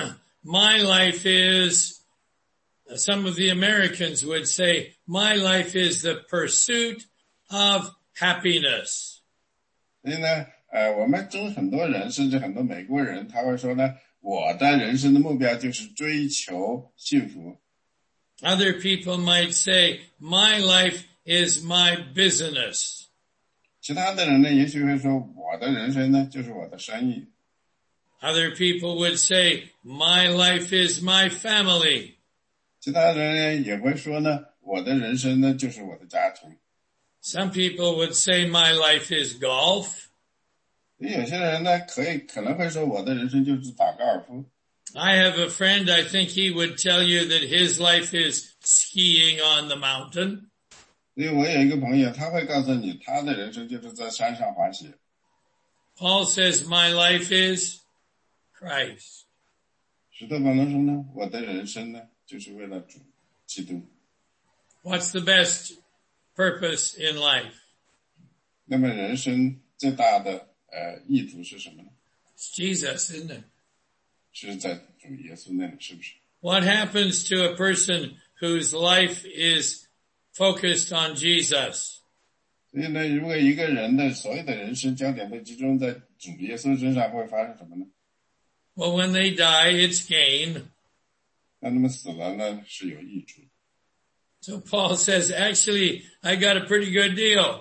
my life is, some of the Americans would say, my life is the pursuit of happiness. 所以呢，我们中很多人，甚至很多美国人，他会说呢，我的人生的目标就是追求幸福。 Other people might say, my life is my business. 其他的人呢，也许会说，我的人生呢，就是我的生意。 Other people would say, my life is my family. 其他人呢，也会说呢，我的人生呢，就是我的家庭。 Some people would say, my life is golf. 有些人呢，可能会说，我的人生就是打高尔夫。 I have a friend, I think he would tell you that his life is skiing on the mountain. 所以我有一个朋友，他会告诉你，他的人生就是在山上滑雪。 Paul says, my life is Christ. 使徒保罗说呢，我的人生呢，就是为了主基督。 What's the best purpose in life? 那么人生最大的意图是什么呢？ It's Jesus, isn't it? 是在主耶稣那里，是不是？ What happens to a person whose life is focused on Jesus? 所以呢，如果一个人的所有的人生焦点都集中在主耶稣身上，会发生什么呢？ Well, when they die, it's gain. 那他们死了呢，是有益处。 So Paul says, actually, I got a pretty good deal.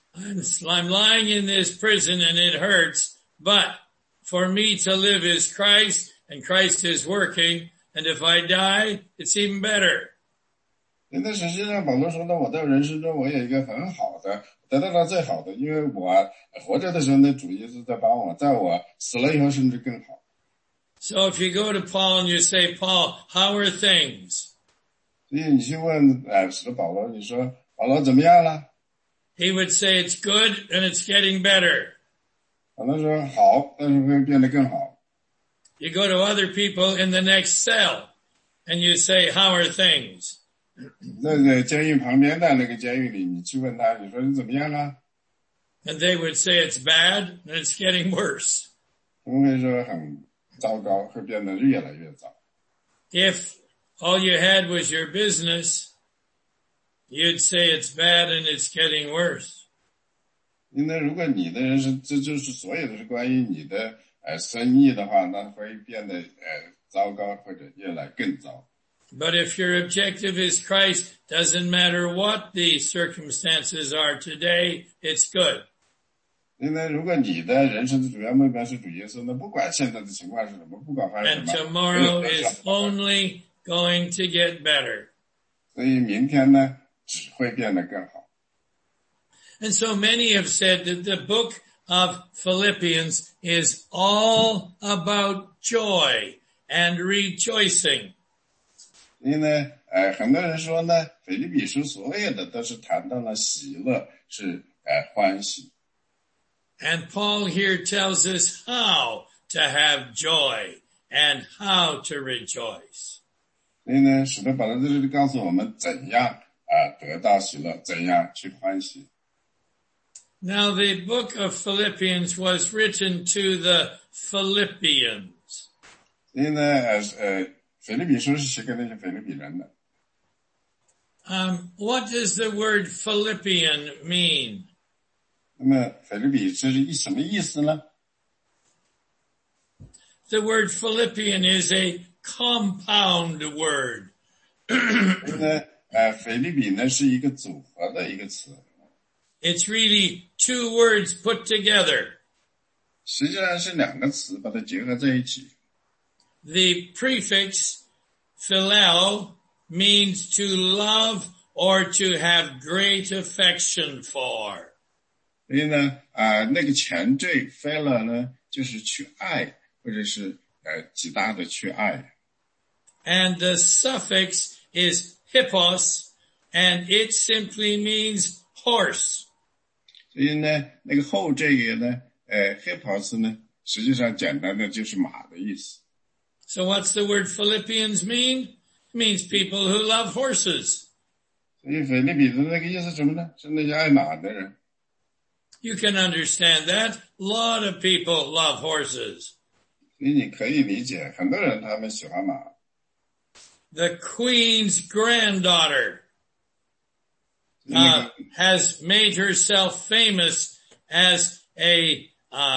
I'm lying in this prison and it hurts, but for me to live is Christ and Christ is working. And if I die, it's even better. 那实际上保罗说呢，我在人生中我有一个很好的，得到了最好的，因为我活着的时候呢，主耶稣在帮我，在我死了以后甚至更好。 So if you go to Paul and you say, Paul, how are things? 所以你去问使徒保罗，你说保罗怎么样了？ He would say it's good and it's getting better. 保罗说好，但是会变得更好。 You go to other people in the next cell and you say, how are things? 在那监狱旁边的那个监狱里，你去问他，你说你怎么样了？ And they would say it's bad and it's getting worse. 他们会说很糟糕，会变得越来越糟。 If all you had was your business, you'd say it's bad and it's getting worse. 因为如果你的人生这就是所有的是关于你的生意的话，那会变得糟糕或者越来更糟。 But if your objective is Christ, doesn't matter what the circumstances are today, it's good. 因为如果你的人生的主要目标是主耶稣，那不管现在的情况是什么，不管发生 And 什么， tomorrow is only going to get better. 所以明天呢只会变得更好。 And so many have said that the book of Philippians is all about joy and rejoicing. 所以呢，很多人说呢，腓立比书所有的都是谈到了喜乐，是欢喜。 And Paul here tells us how to have joy and how to rejoice. 所以呢，使徒保罗在这里告诉我们怎样得到喜乐，怎样去欢喜。 Now the book of Philippians was written to the Philippians. 所以呢，腓立比书是写给那些腓立比人的。 What does the word Philippian mean? 那么腓立比是什么意思呢？ The word Philippian is a compound word. 所以呢，腓立比呢是一个组合的一个词。 It's really two words put together. 实际上是两个词把它结合在一起。 The prefix phileo means to love or to have great affection for. 所以呢，那个前缀 philo 呢，就是去爱，或者是极大的去爱。 And the suffix is hippos, and it simply means horse. 所以呢，那个后这个呢，hippos 呢，实际上简单的就是马的意思。 So what's the word Philippians mean? It means people who love horses. 所以腓立比的那个意思是什么呢？是那些爱马的人。 You can understand that. A lot of people love horses. 所以你可以理解，很多人他们喜欢马。 The Queen's granddaughter has made herself famous as a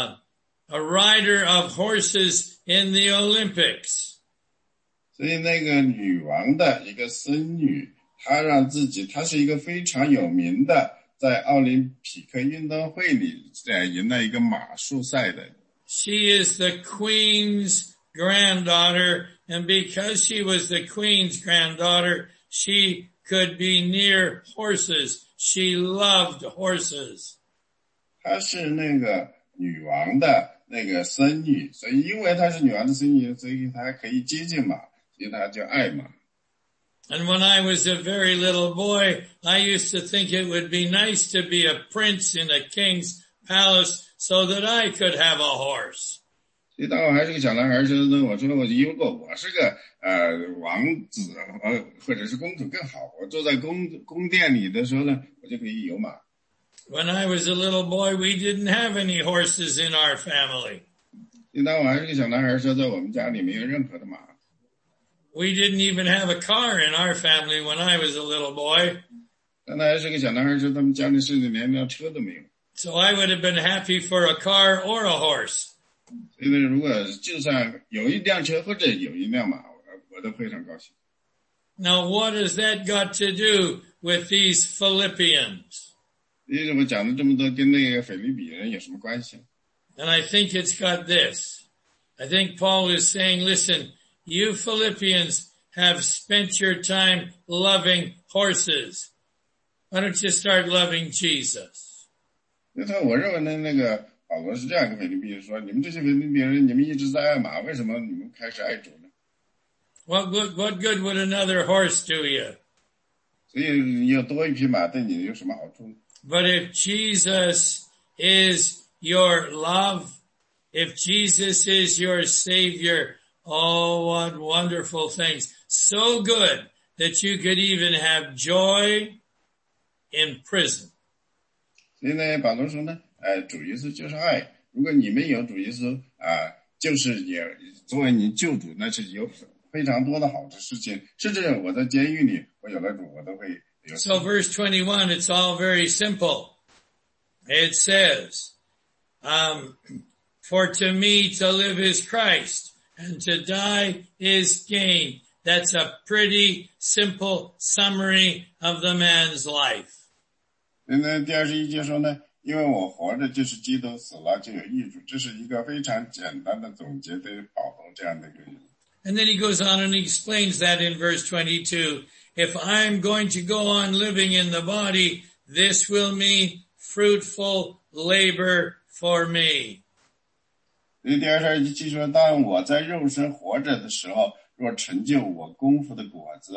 rider of horses in the Olympics. 所以那个女王的一个孙女，她是一个非常有名的，在奥林匹克运动会里赢了一个马术赛的。 She is the Queen's granddaughter, and because she was the Queen's granddaughter, she could be near horses. She loved horses. 她是那个女王的那个孙女，所以因为她是女王的孙女，所以她可以接近马，所以她就爱马。 And when I was a very little boy, I used to think it would be nice to be a prince in a king's palace so that I could have a horse. 所以当我还是个小男孩时呢，我说如果我是个王子或者是公主更好，我坐在宫殿里的时候呢，我就可以有马。 When I was a little boy, we didn't have any horses in our family. 所以当我还是个小男孩时候，在我们家里没有任何的马。 We didn't even have a car in our family when I was a little boy. 当他还是个小男孩时，他们家里甚至连辆车都没有。 So I would have been happy for a car or a horse. 所以呢，如果就算有一辆车或者有一辆马，我都非常高兴。 Now what has that got to do with these Philippians? 因为我讲了这么多，跟那个腓立比人有什么关系？ And I think it's got this. I think Paul is saying, listen, you Philippians have spent your time loving horses. Why don't you start loving Jesus? 我认为呢，那个保罗是这样跟腓立比人说：你们这些腓立比人，你们一直在爱马，为什么你们开始爱主呢？ What good would another horse do you? 所以你有多一匹马，对你有什么好处？ But if Jesus is your love, if Jesus is your Savior, oh, what wonderful things. So good that you could even have joy in prison. 所以呢，保罗说呢，主耶稣就是爱。如果你们有主耶稣就是也作为你救主，那是有非常多的好的事情。甚至我在监狱里，我有了主，我都会有。 So verse 21, it's all very simple. It says, for to me to live is Christ, and to die is gain. That's a pretty simple summary of the man's life. 那第21节说呢，因为我活着就是基督，死了就有益处。这是一个非常简单的总结，对保罗这样的一个人。 And then he goes on and he explains that in verse 22. If I'm going to go on living in the body, this will mean fruitful labor for me. 所以第22节说，当我在肉身活着的时候， 若成就我功夫的果子。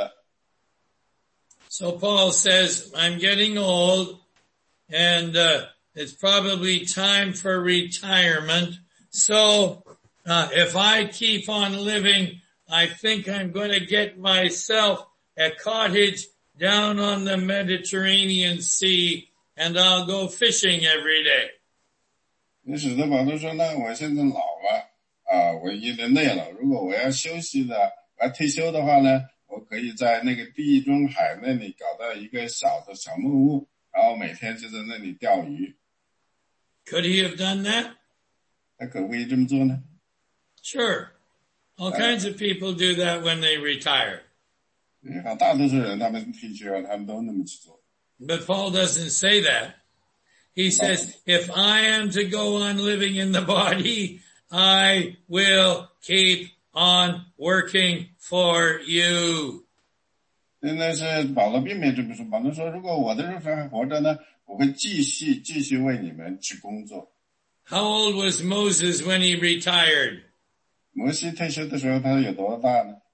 So Paul says, I'm getting old and it's probably time for retirement. So if I keep on living, I think I'm going to get myself a cottage down on the Mediterranean Sea and I'll go fishing every day. 那使得保罗说呢，我现在老了我也得累了，如果我要休息的，我要退休的话呢，我可以在那个地中海那里搞到一个小木屋，然后每天就在那里钓鱼。 Could he have done that? 他可不可以这么做呢？ Sure. All kinds of people do that when they retire. 大多数人他们退休他们都那么去做。 But Paul doesn't say that. He says, if I am to go on living in the body, I will keep on working for you. 现在是保罗并没有这么说，保罗说如果我的肉身还活着呢，我会继续为你们去工作。 How old was Moses when he retired? 摩西退休的时候他有多大呢？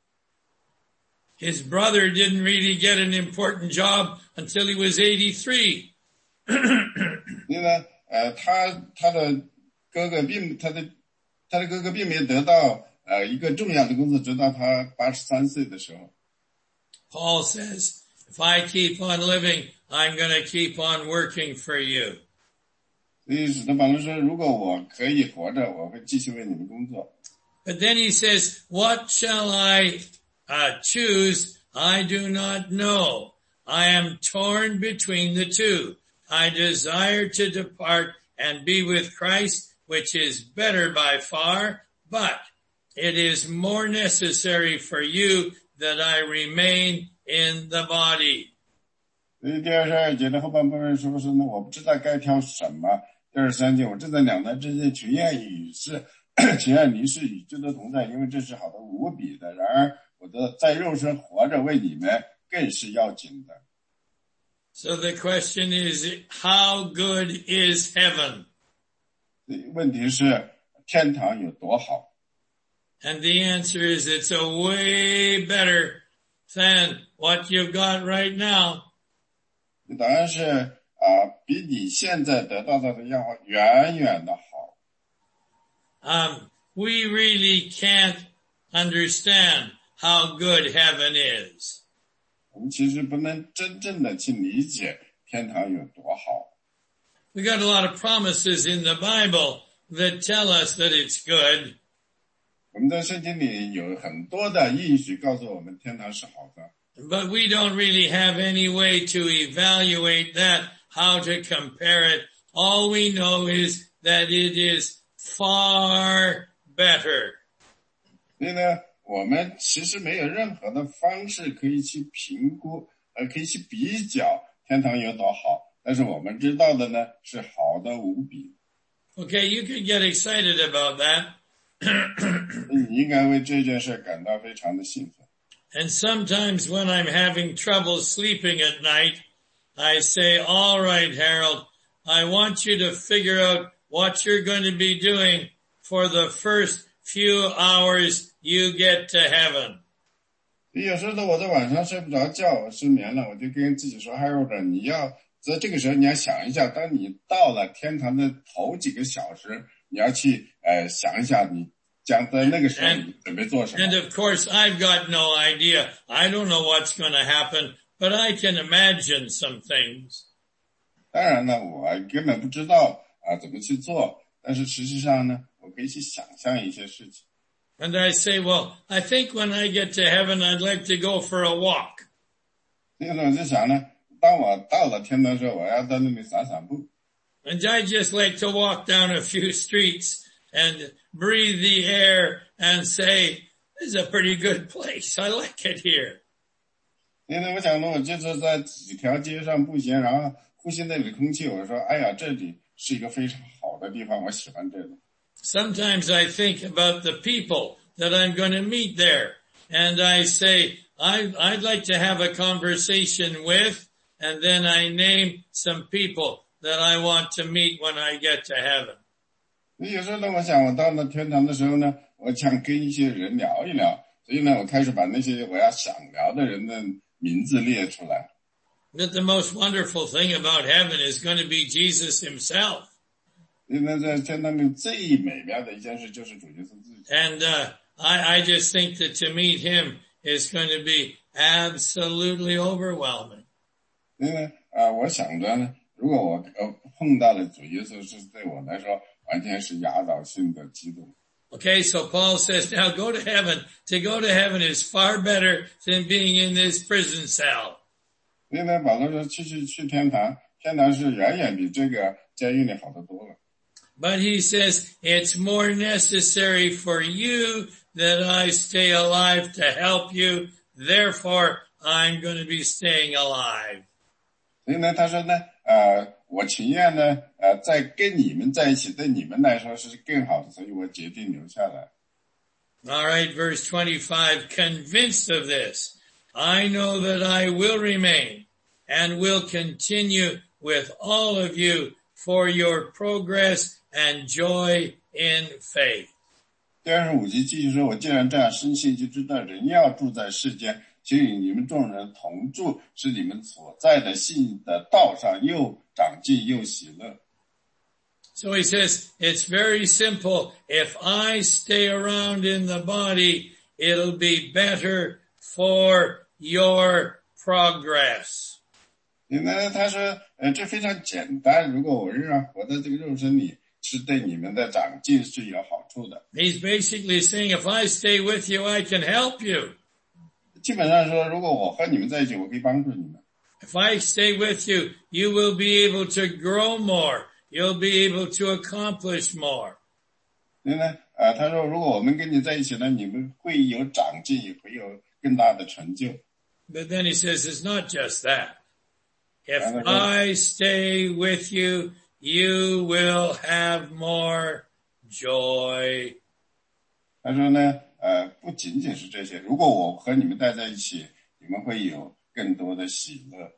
His brother didn't really get an important job until he was 83. 因为他的哥哥并没有得到一个重要的工作，直到他83岁的时候。 Paul says, if I keep on living, I'm going to keep on working for you. 所以使得保罗说，如果我可以活着，我会继续为你们工作。 But then he says, what shall I choose? I do not know. I am torn between the two. I desire to depart and be with Christ, which is better by far, but it is more necessary for you that I remain in the body. 所以第22节的后半部分说是呢，我不知道该挑什么。第23节，我正在两难之间，情愿离世与基督同在，因为这是好的无比的。然而我的在肉身活着为你们更是要紧的。 So the question is, how good is heaven? 问题是天堂有多好？ And the answer is, it's a way better than what you've got right now. 答案是比你现在得到的样化远远的好。 We really can't understand how good heaven is. 我们其实不能真正的去理解天堂有多好。 We got a lot of promises in the Bible that tell us that it's good. 我们在圣经里有很多的应许告诉我们天堂是好的。 But we don't really have any way to evaluate that, how to compare it. All we know is that it is far better. 所以呢，我们其实没有任何的方式可以去评估，可以去比较天堂有多好。但是我们知道的呢，是好的无比。 Okay, you could get excited about that. 你应该为这件事感到非常的兴奋。 And sometimes when I'm having trouble sleeping at night, I say, all right, Harold, I want you to figure out what you're going to be doing for the first few hours you get to heaven. 有时候我在晚上睡不着觉，我失眠了，我就跟自己说 Harold， 你要在这个时候你要想一下，当你到了天堂的头几个小时，你要去想一下你将在那个时候你准备做什么。 And of course, I've got no idea. I don't know what's going to happen, but I can imagine some things. 当然呢，我根本不知道怎么去做，但是实际上呢，我可以去想象一些事情。 And I say, well, I think when I get to heaven, I'd like to go for a walk. 所以我就想呢，当我到了天堂的时候，我要到那里散散步。 And I just like to walk down a few streets and breathe the air and say, this is a pretty good place. I like it here. 因为我想呢，我就是在几条街上步行，然后呼吸那里的空气，我说，哎呀，这里是一个非常好的地方，我喜欢这里。 Sometimes I think about the people that I'm going to meet there. And I say, I'd like to have a conversation with, and then I name some people that I want to meet when I get to heaven. 有时候呢，我想我到了天堂的时候呢，我想跟一些人聊一聊， 所以呢，我开始把那些我要想聊的人的名字列出来。 That the most wonderful thing about heaven is going to be Jesus himself. 所以呢，在天堂里最美妙的一件事就是主耶稣自己。 And I just think that to meet him is going to be absolutely overwhelming. 所以呢，我想着呢，如果我碰到了主耶稣，是对我来说完全是压倒性的激动。 Okay, so Paul says, now go to heaven. To go to heaven is far better than being in this prison cell. 所以呢，保罗说去天堂，天堂是远远比这个监狱里好得多了。 But he says, it's more necessary for you that I stay alive to help you. Therefore, I'm going to be staying alive. 所以呢，他说呢，我情愿呢，在跟你们在一起，对你们来说是更好的，所以我决定留下来。 All right, verse 25, convinced of this, I know that I will remain and will continue with all of you for your progress and joy in faith. 第25节继续说，我既然这样深信，就知道人要住在世间，就与你们众人同住，使你们所在的信的道上又长进又喜乐。 So he says, it's very simple. If I stay around in the body, it'll be better for your progress. 因为他说，这非常简单。如果我仍然活在这个肉身里，是对你们的长进是有好处的。 He's basically saying, if I stay with you, I can help you. 基本上说，如果我和你们在一起，我可以帮助你们。 If I stay with you, you will be able to grow more. You'll be able to accomplish more. 所以呢，他说，如果我们跟你在一起呢，你们会有长进，也会有更大的成就。 But then he says, it's not just that. If I stay with you, you will have more joy. 他说呢，不仅仅是这些，如果我和你们待在一起，你们会有更多的喜乐。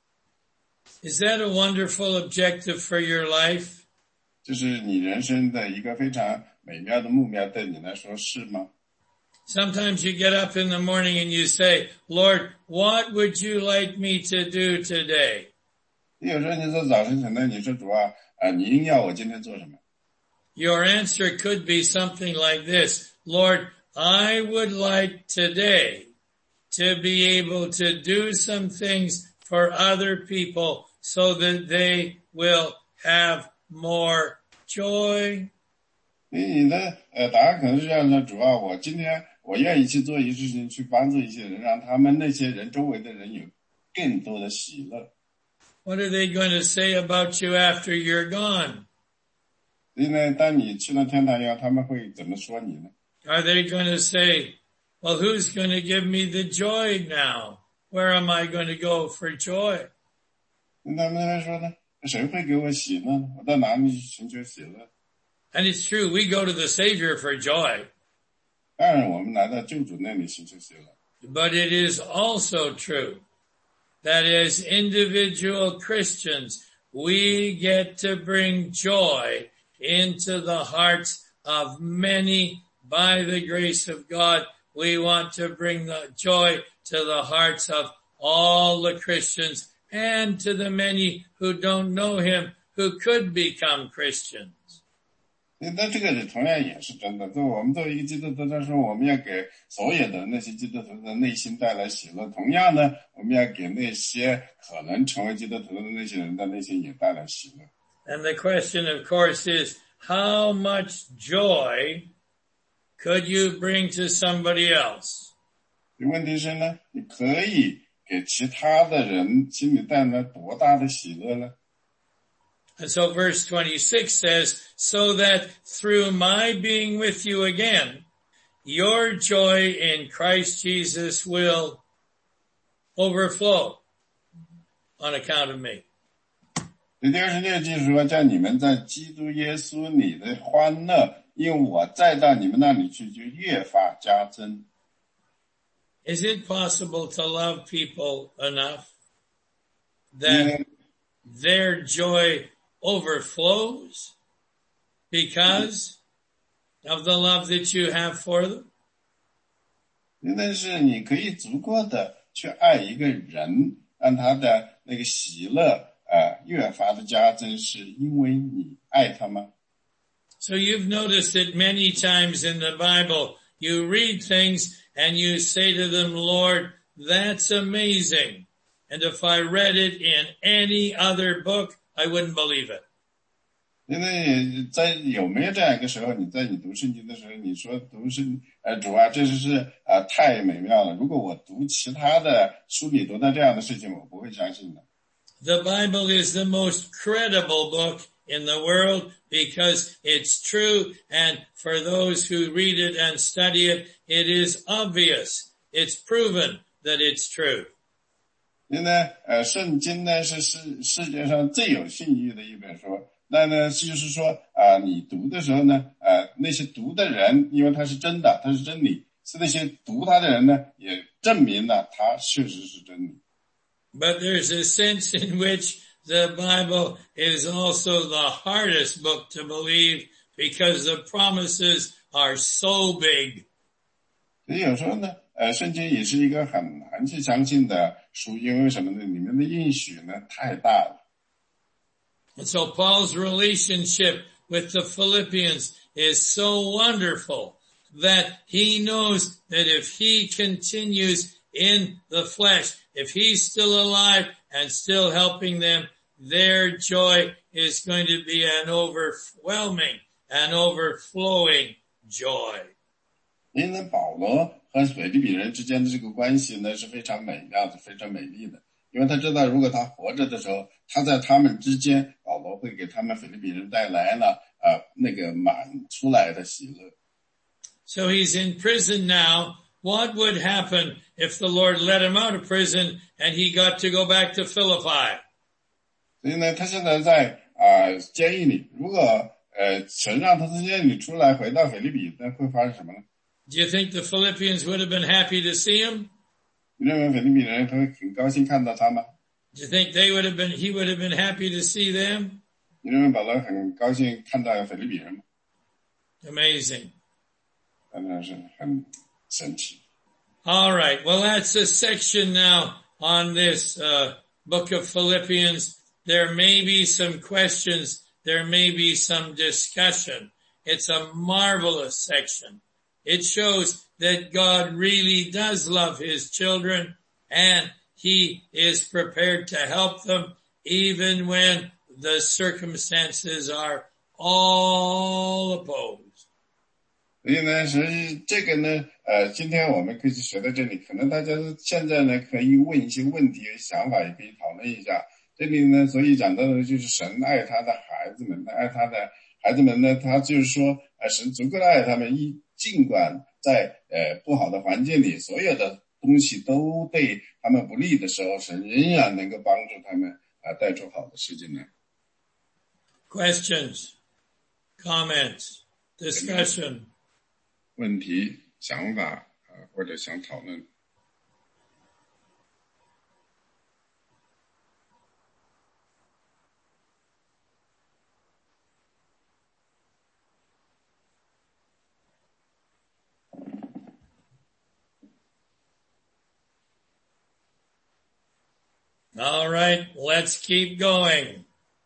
Is that a wonderful objective for your life? 这是你人生的一个非常美妙的目标，对你来说是吗？ Sometimes you get up in the morning and you say, Lord, what would you like me to do today? 有时候你说早晨醒来，你说主啊，您要我今天做什么？ Your answer could be something like this. Lord, I would like today to be able to do some things for other people so that they will have more joy. 你的答案可能是这样的，主啊，我今天我愿意去做一些事情，去帮助一些人，让他们那些人周围的人有更多的喜乐。 What are they going to say about you after you're gone? 所以呢，当你去了天堂以后，他们会怎么说你呢？ Are they going to say, well, who's going to give me the joy now? Where am I going to go for joy? 他们会说呢，谁会给我喜乐呢？我到哪里去寻求喜乐？ And it's true, we go to the Savior for joy. 当然，我们来到救主那里寻求喜乐。 But it is also true that as individual Christians, we get to bring joy into the hearts of many by the grace of God. We want to bring the joy to the hearts of all the Christians and to the many who don't know him, who could become Christians. 那这个同样也是真的。我们作为一个基督徒，他说我们要给所有的那些基督徒的内心带来喜乐。同样呢，我们要给那些可能成为基督徒的那些人的内心也带来喜乐。 And the question, of course, is how much joy could you bring to somebody else? 问题是呢，你可以给其他的人心里带来多大的喜乐呢？ And so verse 26 says, so that through my being with you again, your joy in Christ Jesus will overflow on account of me. 第26节说，叫你们在基督耶稣里的欢乐，因为我再到你们那里去，就越发加增。 Is it possible to love people enough that their joy overflows because of the love that you have for them? 但是你可以足够的去爱一个人，让他的那个喜乐越发的加增，是因为你爱他吗？ So you've noticed that many times in the Bible, you read things and you say to them, Lord, that's amazing. And if I read it in any other book, I wouldn't believe it. 因为在有没有这样一个时候，你读圣经的时候，你说读圣主啊，这是太美妙了。如果我读其他的书里读到这样的事情，我不会相信的。 The Bible is the most credible book in the world because it's true, and for those who read it and study it, it is obvious. It's proven that it's true. 因为圣经呢是世界上最有信誉的一本书。那呢，就是说你读的时候呢，那些读的人，因为它是真的，它是真理，是那些读它的人呢，也证明了它确实是真理。 But there's a sense in which the Bible is also the hardest book to believe because the promises are so big. 所以有时候呢，圣经也是一个很难去相信的书，因为什么呢？里面的应许呢太大了。 And so Paul's relationship with the Philippians is so wonderful that he knows that if he continues in the flesh, if he's still alive and still helping them, their joy is going to be an overwhelming and overflowing joy. 因为保罗和腓立比人之间的这个关系呢是非常美妙的，非常美丽的。因为他知道，如果他活着的时候，他在他们之间，保罗会给他们腓立比人带来了那个满出来的喜乐。 So he's in prison now. What would happen if the Lord let him out of prison and he got to go back to Philippi? 所以呢，他现在在监狱里，如果神让他从监狱里出来，回到腓立比，那会发生什么呢？ Do you think the Philippians would have been happy to see him? 你认为腓立比人会很高兴看到他吗？ Do you think he would have been happy to see them? 你认为保罗很高兴看到腓立比人吗？ Amazing. 当然是很神奇。 All right. Well, that's a section now on this book of Philippians. There may be some questions. There may be some discussion. It's a marvelous section. It shows that God really does love his children and he is prepared to help them even when the circumstances are all opposed. 所以呢，所以这个呢，今天我们可以学到这里，可能大家现在呢可以问一些问题、想法，也可以讨论一下。这里呢，所以讲到的就是神爱他的孩子们，爱他的孩子们呢，他就是说，神足够的爱他们，尽管在不好的环境里，所有的东西都对他们不利的时候，神仍然能够帮助他们带出好的事情来。 Questions, comments, discussion. 问题、想法或者想讨论。 All right, let's keep going.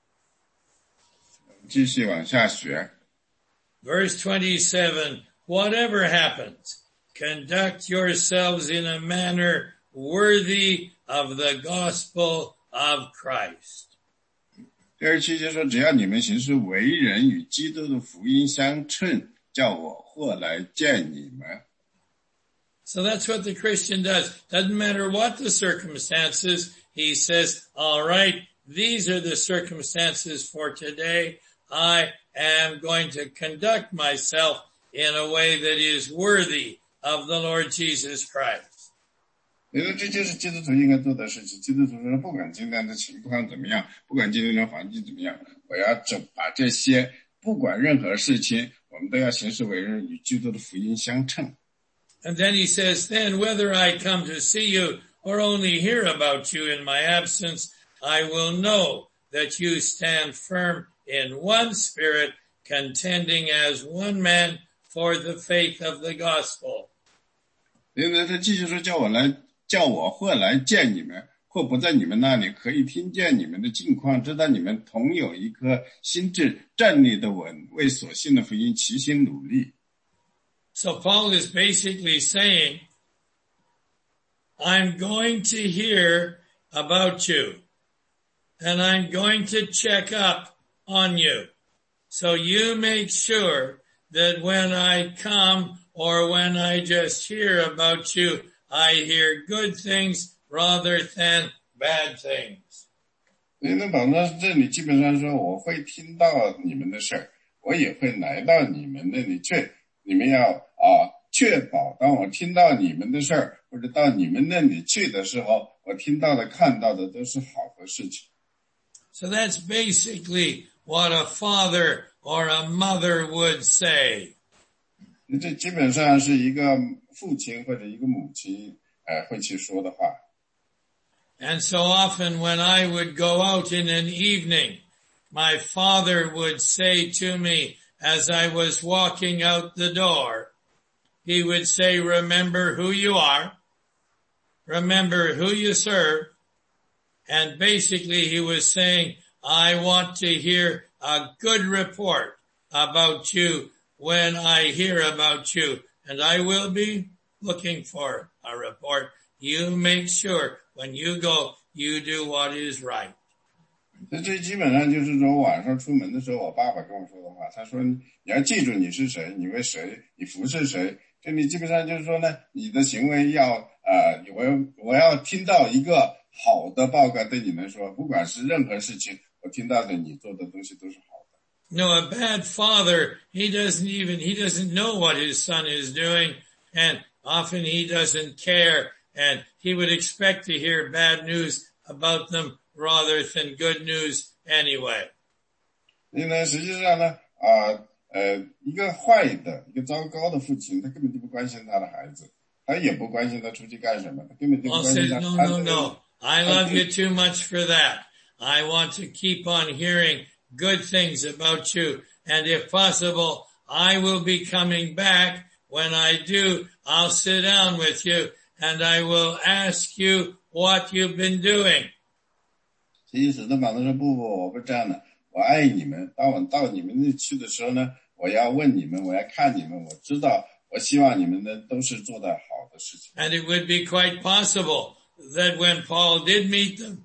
继续往下学。 Verse 27, whatever happens, conduct yourselves in a manner worthy of the gospel of Christ. 第27节说，只要你们行事为人与基督的福音相称，叫我或来见你们。 So that's what the Christian does. Doesn't matter what the circumstances, he says, all right, these are the circumstances for today. I am going to conduct myself in a way that is worthy of the Lord Jesus Christ. 因为这就是基督徒应该做的事情。基督徒说，不管今天的情况怎么样，不管今天的环境怎么样，我要把这些，不管任何事情，我们都要行事为人与基督的福音相称。 And then he says, then whether I come to see you or only hear about you in my absence, I will know that you stand firm in one spirit, contending as one man for the faith of the gospel. 因为他继续说叫我或来见你们，或不在你们那里，可以听见你们的境况，知道你们同有一颗心智站立的稳，为所信的福音齐心努力。 So Paul is basically saying, I'm going to hear about you, and I'm going to check up on you. So you make sure that when I come or when I just hear about you, I hear good things rather than bad things. 因为保罗这里基本上说，我会听到你们的事儿，我也会来到你们那里去。你们要确保当我听到你们的事儿或者到你们那里去的时候，我听到的看到的都是好的事情。 So that's basically what a father or a mother would say. 这基本上是一个父亲或者一个母亲会去说的话。 And so often when I would go out in an evening, my father would say to me as I was walking out the door, he would say, remember who you are, remember who you serve, and basically he was saying, I want to hear a good report about you when I hear about you, and I will be looking for a report. You make sure when you go, you do what is right. 这基本上就是说晚上出门的时候我爸爸跟我说的话，他说你要记住你是谁，你为谁，你服侍谁，这里基本上就是说呢，你的行为要我要听到一个好的报告对你来说，不管是任何事情，我听到的你做的东西都是好的。 No, a bad father, he doesn't know what his son is doing, and often he doesn't care, and he would expect to hear bad news about them rather than good news anyway. 因为实际上呢，一个坏的、一个糟糕的父亲，他根本就不关心他的孩子，他也不关心他出去干什么，他根本就不关心他。 Paul says, no, I love you too much for that. I want to keep on hearing good things about you, and if possible, I will be coming back. When I do, I'll sit down with you, and I will ask you what you've been doing. 其实的保罗说不，我不这样的，我爱你们。当我到你们那去的时候呢，我要问你们，我要看你们，我知道，我希望你们呢都是做得好的事情。 And it would be quite possible that when Paul did meet them,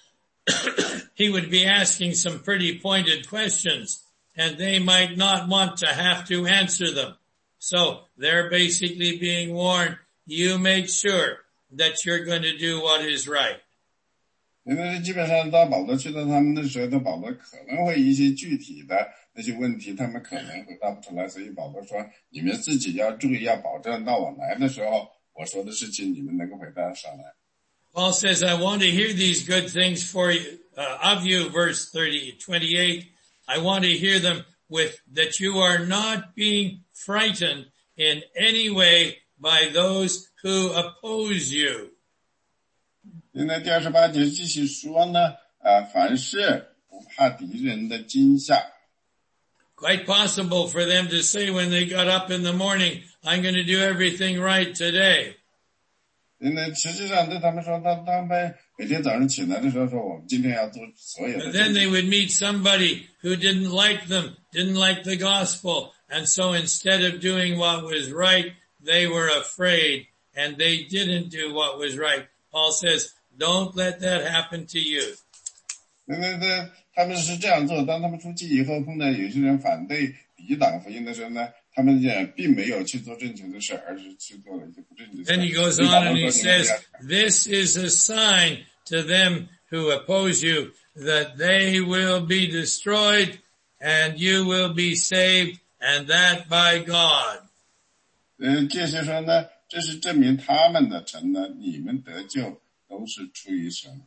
he would be asking some pretty pointed questions, and they might not want to have to answer them. So they're basically being warned, you make sure that you're going to do what is right. 因为基本上到保罗去到他们的时候，到保罗可能会一些具体的那些问题，他们可能回答不出来，所以保罗说，你们自己要注意，要保证到我来的时候，我说的事情你们能够回答上来。 Paul says, I want to hear these good things for you, of you, verse 28. I want to hear them that you are not being frightened in any way by those who oppose you. 现在第28节继续说呢，凡事不怕敌人的惊吓。 Quite possible for them to say when they got up in the morning, I'm going to do everything right today. 因为实际上对他们说，他们每天早上起来的时候说，我们今天要做所有的。 But then they would meet somebody who didn't like them, didn't like the gospel, and so instead of doing what was right, they were afraid, and they didn't do what was right. Paul says, don't let that happen to you. 他们是这样做，当他们出去以后，碰到有些人反对抵挡福音的时候呢，他们也并没有去做正确的事，而是去做了一些不正确的事。 Then he goes on and he says, this is a sign to them who oppose you, that they will be destroyed and you will be saved, and that by God. 这些说呢，这是证明他们的成了，你们得救都是出于神。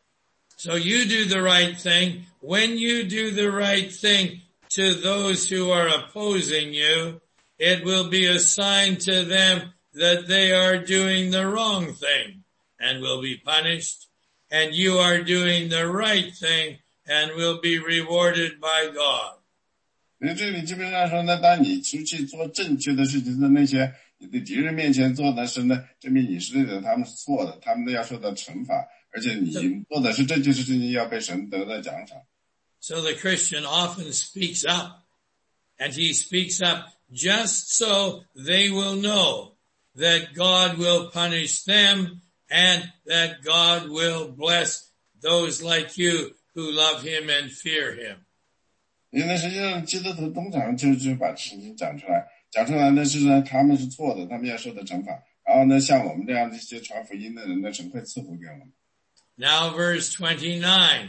So you do the right thing. When you do the right thing to those who are opposing you, it will be a sign to them that they are doing the wrong thing and will be punished, and you are doing the right thing and will be rewarded by God. 这里基本上说呢，当你出去做正确的事情的那些你对敌人面前做的是呢，证明以色列人他们是错的，他们都要受到惩罚，而且你做的是正确的事情，要被神得到奖赏。 So the Christian often speaks up, and he speaks up just so they will know that God will punish them and that God will bless those like you who love him and fear him. 因为实际上基督徒通常就是把事情讲出来，讲出来呢是呢他们是错的，他们要受到惩罚。然后呢，像我们这样的一些传福音的人呢，神会赐福给我们。 Now verse 29.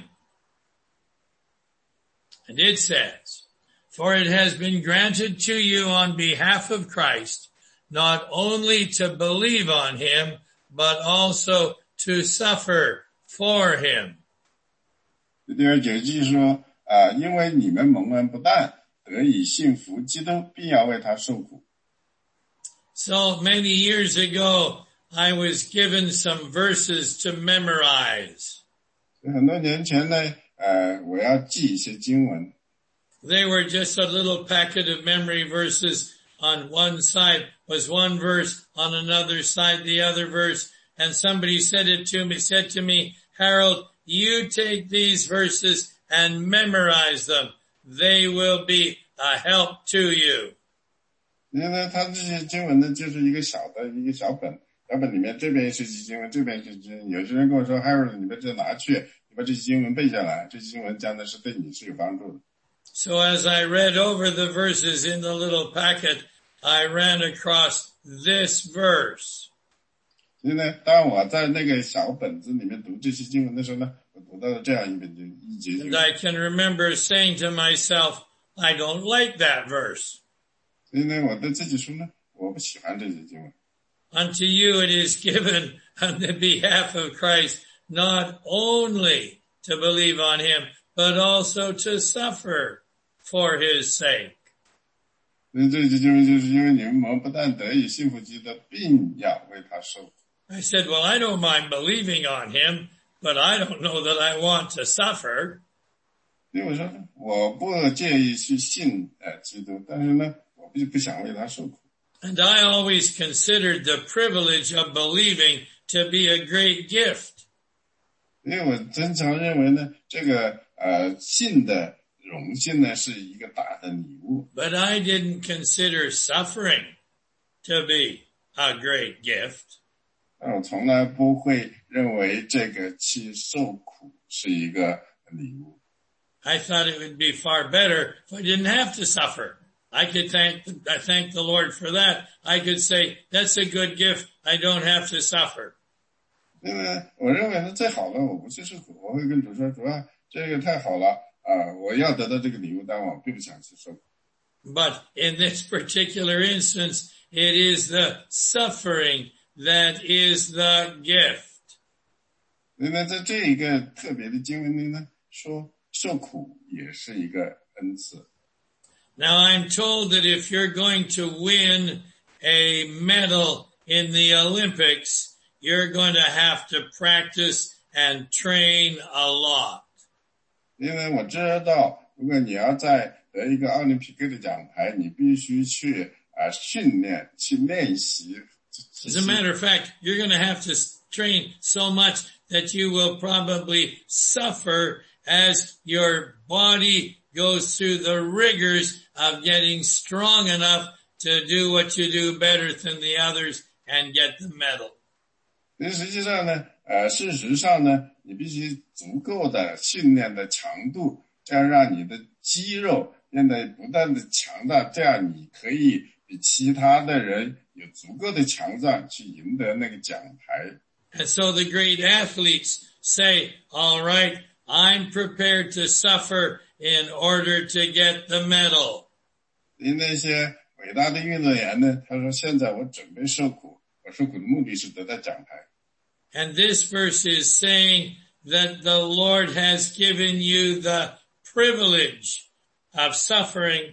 And it says, For it has been granted to you on behalf of Christ, not only to believe on him, but also to suffer for him. 第29句说，因为你们蒙恩不但得以信服基督，并要为他受苦。 So many years ago, I was given some verses to memorize. 很多年前呢，我要记一些经文。 They were just a little packet of memory verses. On one side was one verse, on another side the other verse, and somebody said to me, Harold, you take these verses and memorize them. They will be a help to you. 因为呢，他这些经文呢，就是一个小本，小本里面这边是经文，这边是经文。有些人跟我说 ，Harold， 你把这拿去，你把这些经文背下来，这些经文将来是对你是有帮助的。 So as I read over the verses in the little packet, I ran across this verse. 所以呢，当我在那个小本子里面读这些经文的时候呢，我读到了这样一节经文。 And I can remember saying to myself, I don't like that verse. 所以呢，我对自己说呢，我不喜欢这些经文。 Unto you it is given on the behalf of Christ, not only to believe on him, but also to suffer for his sake. 所以这些经文就是因为你们不但得以信服基督，并要为他受苦。 I said, well, I don't mind believing on him, but I don't know that I want to suffer. 所以我说我不介意去信基督，但是呢，我不想为他受苦。 And I always considered the privilege of believing to be a great gift. 因为我经常认为呢，这个信的荣幸呢是一个大的礼物。 But I didn't consider suffering to be a great gift. 但我从来不会认为这个去受苦是一个礼物。 I thought it would be far better if I didn't have to suffer. I thank the Lord for that. I could say, that's a good gift. I don't have to suffer. 因为我认为呢，最好的我不去受苦，我会跟主说，主啊，这个太好了我要得到这个礼物，但我并不想去受苦。 But in this particular instance, it is the suffering that is the gift. 所以呢，在这一个特别的经文里呢，说受苦也是一个恩赐。 Now I'm told that if you're going to win a medal in the Olympics, you're going to have to practice and train a lot. 因为我知道，如果你要在得一个奥林匹克的奖牌，你必须去训练，去练习。 As a matter of fact, you're going to have to train so much that you will probably suffer as your body goes through the rigors of getting strong enough to do what you do better than the others and get the medal. 实际上呢，事实上呢，你必须足够的训练的强度，这样让你的肌肉变得不断的强大，这样你可以比其他的人有足够的强壮去赢得那个奖牌。 And so the great athletes say, all right, I'm prepared to suffer in order to get the medal. 那些伟大的运动员呢，他说现在我准备受苦，我受苦的目的是得到奖牌。 And this verse is saying that the Lord has given you the privilege of suffering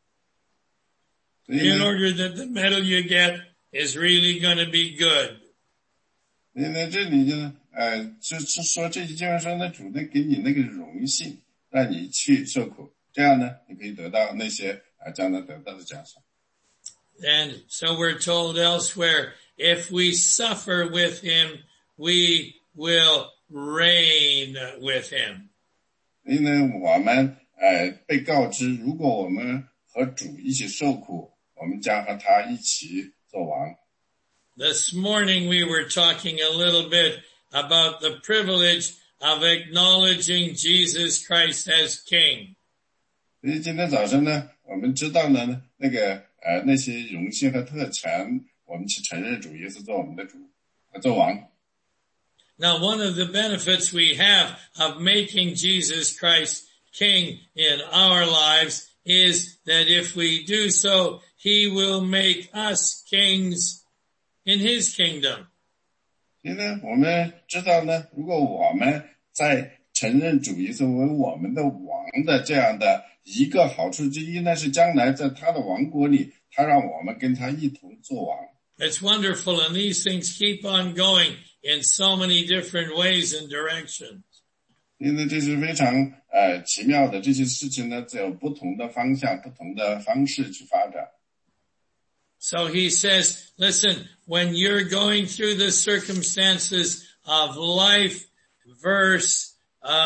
in order that the medal you get is really going to be good. 因为这里就是说这些经文说呢，主呢给你那个荣幸，让你去受苦，这样呢，你可以得到那些将来得到的奖赏。 And so we're told elsewhere, if we suffer with him, we will reign with him. 因为我们被告知，如果我们和主一起受苦，我们将和他一起做王。 This morning we were talking a little bit about the privilege of acknowledging Jesus Christ as King. 所以今天早上呢，我们知道呢，那些荣幸和特权，我们去承认主耶稣做我们的主，做王。 Now, one of the benefits we have of making Jesus Christ King in our lives is that if we do so, he will make us kings in his kingdom. 现在我们知道呢，如果我们在承认主耶稣为我们的王的这样的一个好处之一呢，是将来在他的王国里，他让我们跟他一同做王。 It's wonderful, and these things keep on going in so many different ways and directions. 因为这是非常奇妙的，这些事情呢，只有不同的方向、不同的方式去发展。 So he says, listen, when you're going through the circumstances of life, verse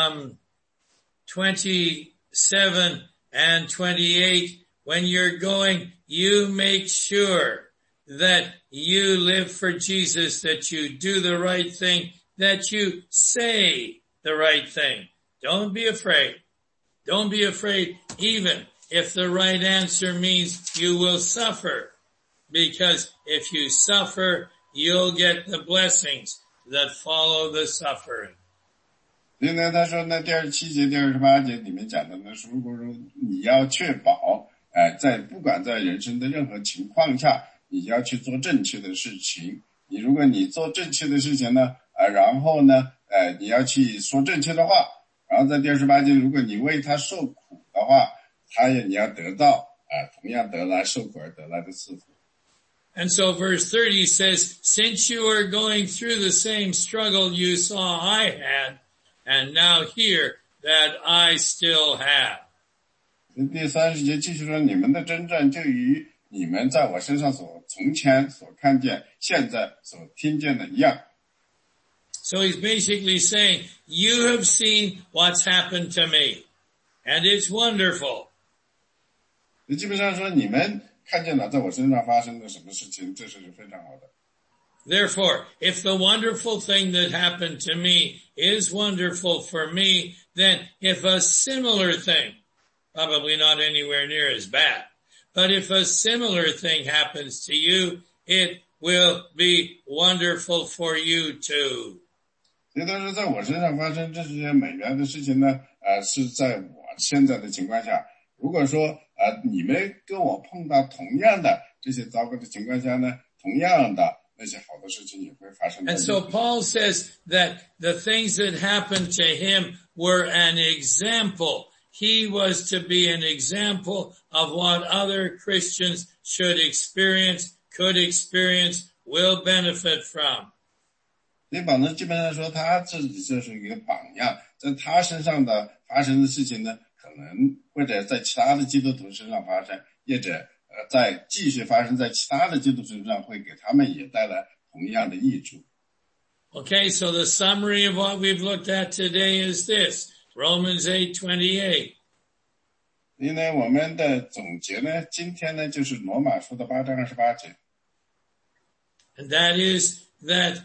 27 and 28, when you're going, you make sure that you live for Jesus, that you do the right thing, that you say the right thing. Don't be afraid. Don't be afraid, even if the right answer means you will suffer. Because if you suffer, you'll get the blessings that follow the suffering. 所以呢，他说呢，第27节、第28节里面讲的呢，是如果说你要确保，不管在人生的任何情况下，你要去做正确的事情。如果你做正确的事情呢，然后呢，你要去说正确的话，然后在第28节，如果你为他受苦的话，你要得到，同样得来受苦而得来的赐福。 And so verse 30 says, since you are going through the same struggle you saw I had, and now hear that I still have. 第30节继续说，你们的征战就与你们在我身上从前所看见，现在所听见的一样。 So he's basically saying, you have seen what's happened to me, and it's wonderful. 基本上说，你们看见了在我身上发生的什么事情，这是非常好的。 Therefore, if the wonderful thing that happened to me is wonderful for me, then if a similar thing, probably not anywhere near as bad, but if a similar thing happens to you, it will be wonderful for you too. 所以他说在我身上发生这些美妙的事情呢，是在我现在的情况下，如果说你们跟我碰到同样的这些糟糕的情况下呢，同样的那些好的事情也会发生。 And so Paul says that the things that happened to him were an example. He was to be an example of what other Christians should experience, could experience, will benefit from. 所以保罗基本上说他自己就是一个榜样，在他身上的发生的事情呢，可能或者在其他的基督徒身上发生，或者在继续发生在其他的基督徒身上，会给他们也带来同样的益处。 Okay, so the summary of what we've looked at today is this, Romans 8:28. 因为我们的总结呢，今天呢就是罗马书的8章28节。 And that is that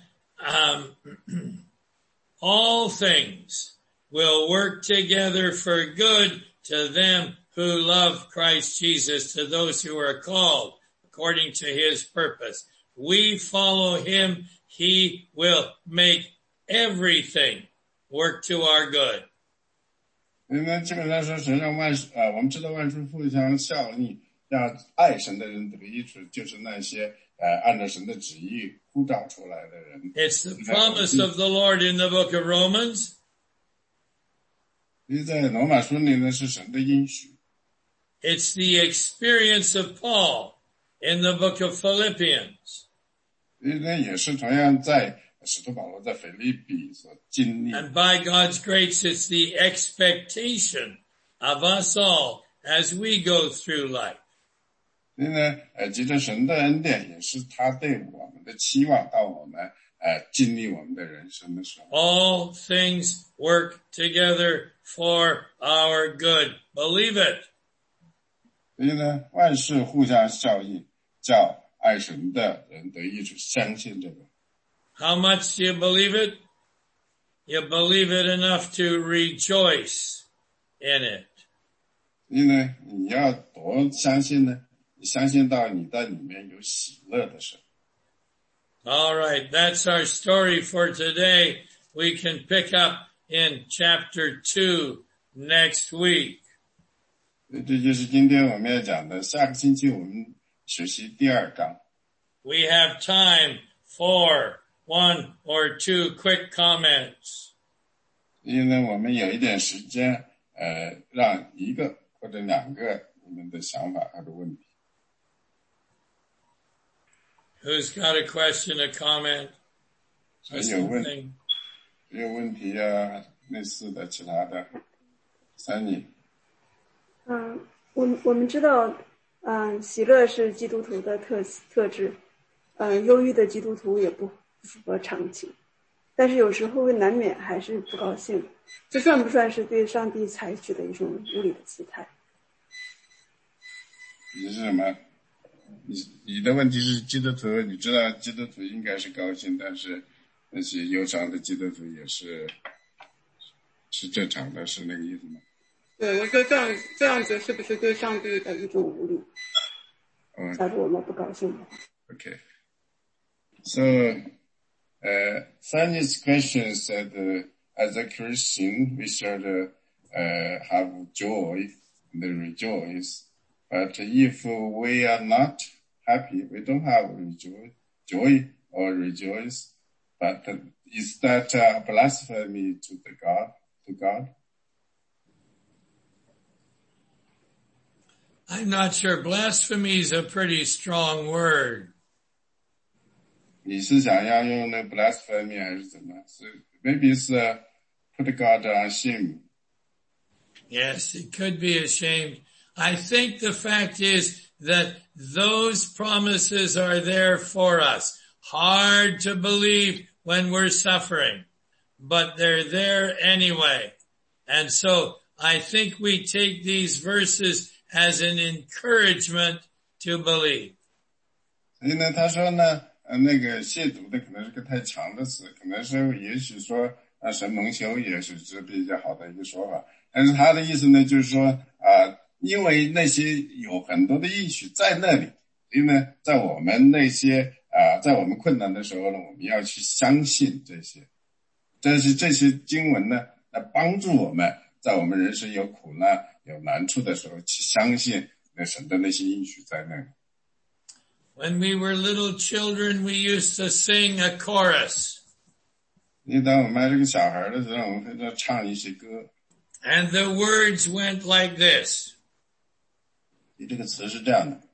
all things will work together for good to them who love Christ Jesus, to those who are called according to his purpose. We follow him. He will make everything work to our good. 因为基本上说神让我们知道万事互相效力，要爱神的人得益处，就是那些按照神的旨意呼召出来的人。 It's the promise of the Lord in the book of Romans. 因为在罗马书里呢是神的应许。 It's the experience of Paul in the book of Philippians. 因为也是同样在使徒保罗在腓立比所经历。 And by God's grace, it's the expectation of us all as we go through life. 所以呢，藉着神的恩典，也是他对我们的期望，到我们经历我们的人生的时候。 All things work together for our good. Believe it. 所以呢，万事互相效应，叫爱神的人得益处，相信这个。 How much do you believe it? You believe it enough to rejoice in it. 所以呢，你要多相信呢？你相信到你的里面有喜乐的时候。 All right, that's our story for today. We can pick up in chapter 2 next week. 这就是今天我们要讲的，下个星期我们学习第2章。 We have time for 1 or 2 quick comments. 因为呢，我们有一点时间，让1个或者2个你们的想法或者问题。 Who's got a question, a comment? 有问题啊，类似的其他的。Sunny。 我们知道，喜乐是基督徒的特质，忧郁的基督徒也不符合常情，但是有时候难免还是不高兴，这算不算是对上帝采取的一种无理的姿态？ 你是什么？你的问题是基督徒，你知道基督徒应该是高兴，但是那些忧伤的基督徒也是正常的，是那个意思吗？ 对，我说这样子是不是对上帝的一种无理？假如我们不高兴的话。 Okay. So, Sunny's question said, as a Christian, we should have joy and rejoice. But if we are not happy, we don't have joy or rejoice. But is that blasphemy to God? I'm not sure. Blasphemy is a pretty strong word. 你是想要用那 blasphemy 还是怎么？是 maybe it's put God on shame. Yes, it could be a shame. I think the fact is that those promises are there for us. Hard to believe when we're suffering, but they're there anyway. And so I think we take these verses as an encouragement to believe. 所以呢，他说呢，那个亵渎的可能是个太强的词，可能是也许说神蒙羞也许是比较好的一个说法，但是他的意思呢，就是说因为那些有很多的应许在那里，所以呢，在我们那些在我们困难的时候呢，我们要去相信这些，这些经文呢，来帮助我们在我们人生有苦难、有难处的时候，去相信那神的那些应许在那里。 When we were little children, we used to sing a chorus. 因为当我们还是个小孩的时候，我们会在唱一些歌。 And the words went like this. 你这个词是这样的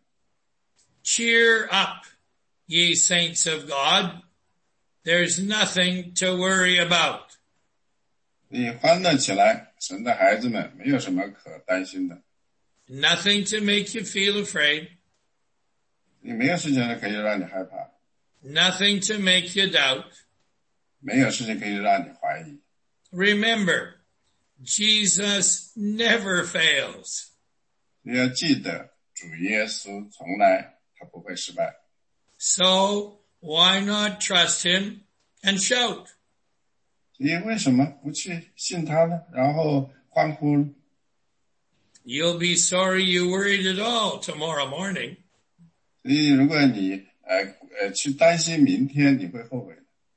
Cheer up, ye saints of God. There's nothing to worry about. 你欢乐起来，神的孩子们没有什么可担心的。 Nothing to make you feel afraid. 你没有事情可以让你害怕。 Nothing to make you doubt. 没有事情可以让你怀疑。 Remember, Jesus never fails. 你要记得，主耶稣从来他不会失败。 So why not trust him and shout? 你为什么不去信他呢？然后欢呼呢？ You'll be sorry you worried at all tomorrow morning. 所以如果你去担心明天，你会后悔。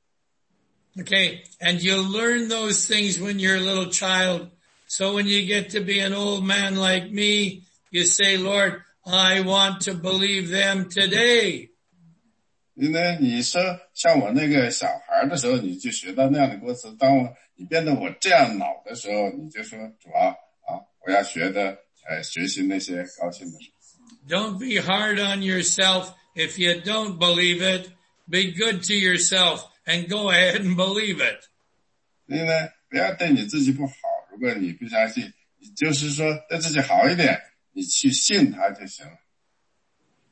Okay, and you'll learn those things when you're a little child. So when you get to be an old man like me, you say, Lord, I want to believe them today. 因为你说像我那个小孩的时候，你就学到那样的歌词。当你变得我这样老的时候，你就说主啊，我要学习那些高兴的事。 Don't be hard on yourself if you don't believe it. Be good to yourself and go ahead and believe it. 所以呢，不要对你自己不好。如果你不相信，你就是说对自己好一点，你去信他就行了。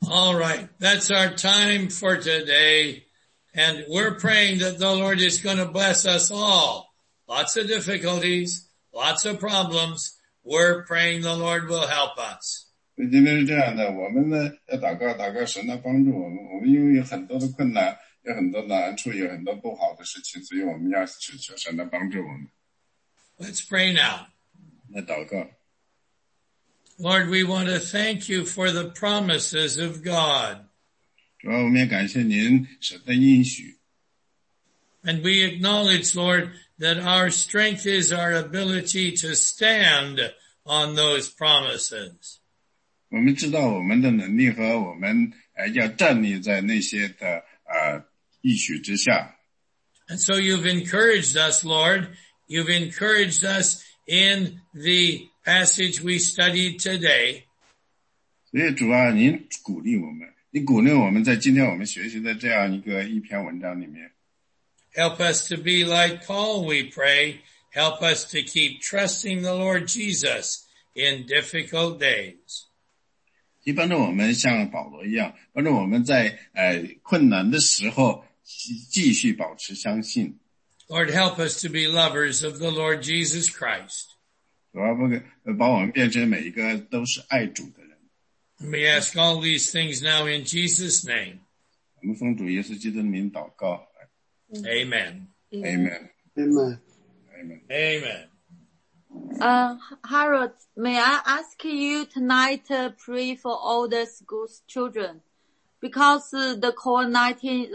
All right. That's our time for today. And we're praying that the Lord is going to bless us all. Lots of difficulties, lots of problems. We're praying the Lord will help us. 今天是这样的，我们呢要祷告神来帮助我们。我们因为有很多的困难，有很多难处，有很多不好的事情，所以我们要祈求神来帮助我们。 Let's pray now. 来祷告。 Lord, we want to thank you for the promises of God. 主要我们也感谢您神的应许。 And we acknowledge, Lord, that our strength is our ability to stand on those promises. 我们知道我们的能力和我们要站立在那些的应许之下。 And so you've encouraged us, Lord. You've encouraged us in the passage we studied today. 所以主啊，您鼓励我们，你鼓励我们在今天我们学习的这样一篇文章里面。 Help us to be like Paul, we pray. Help us to keep trusting the Lord Jesus in difficult days. 也帮助我们像保罗一样，帮助我们在困难的时候继续保持相信。 Lord, help us to be lovers of the Lord Jesus Christ. 主要把我们变成每一个都是爱主的人。 And we ask all these things now in Jesus' name. 我们奉主耶稣基督的名祷告。 Amen. Amen. Amen. Amen. Amen. Harold, may I ask you tonight pray for all the school children because the COVID-19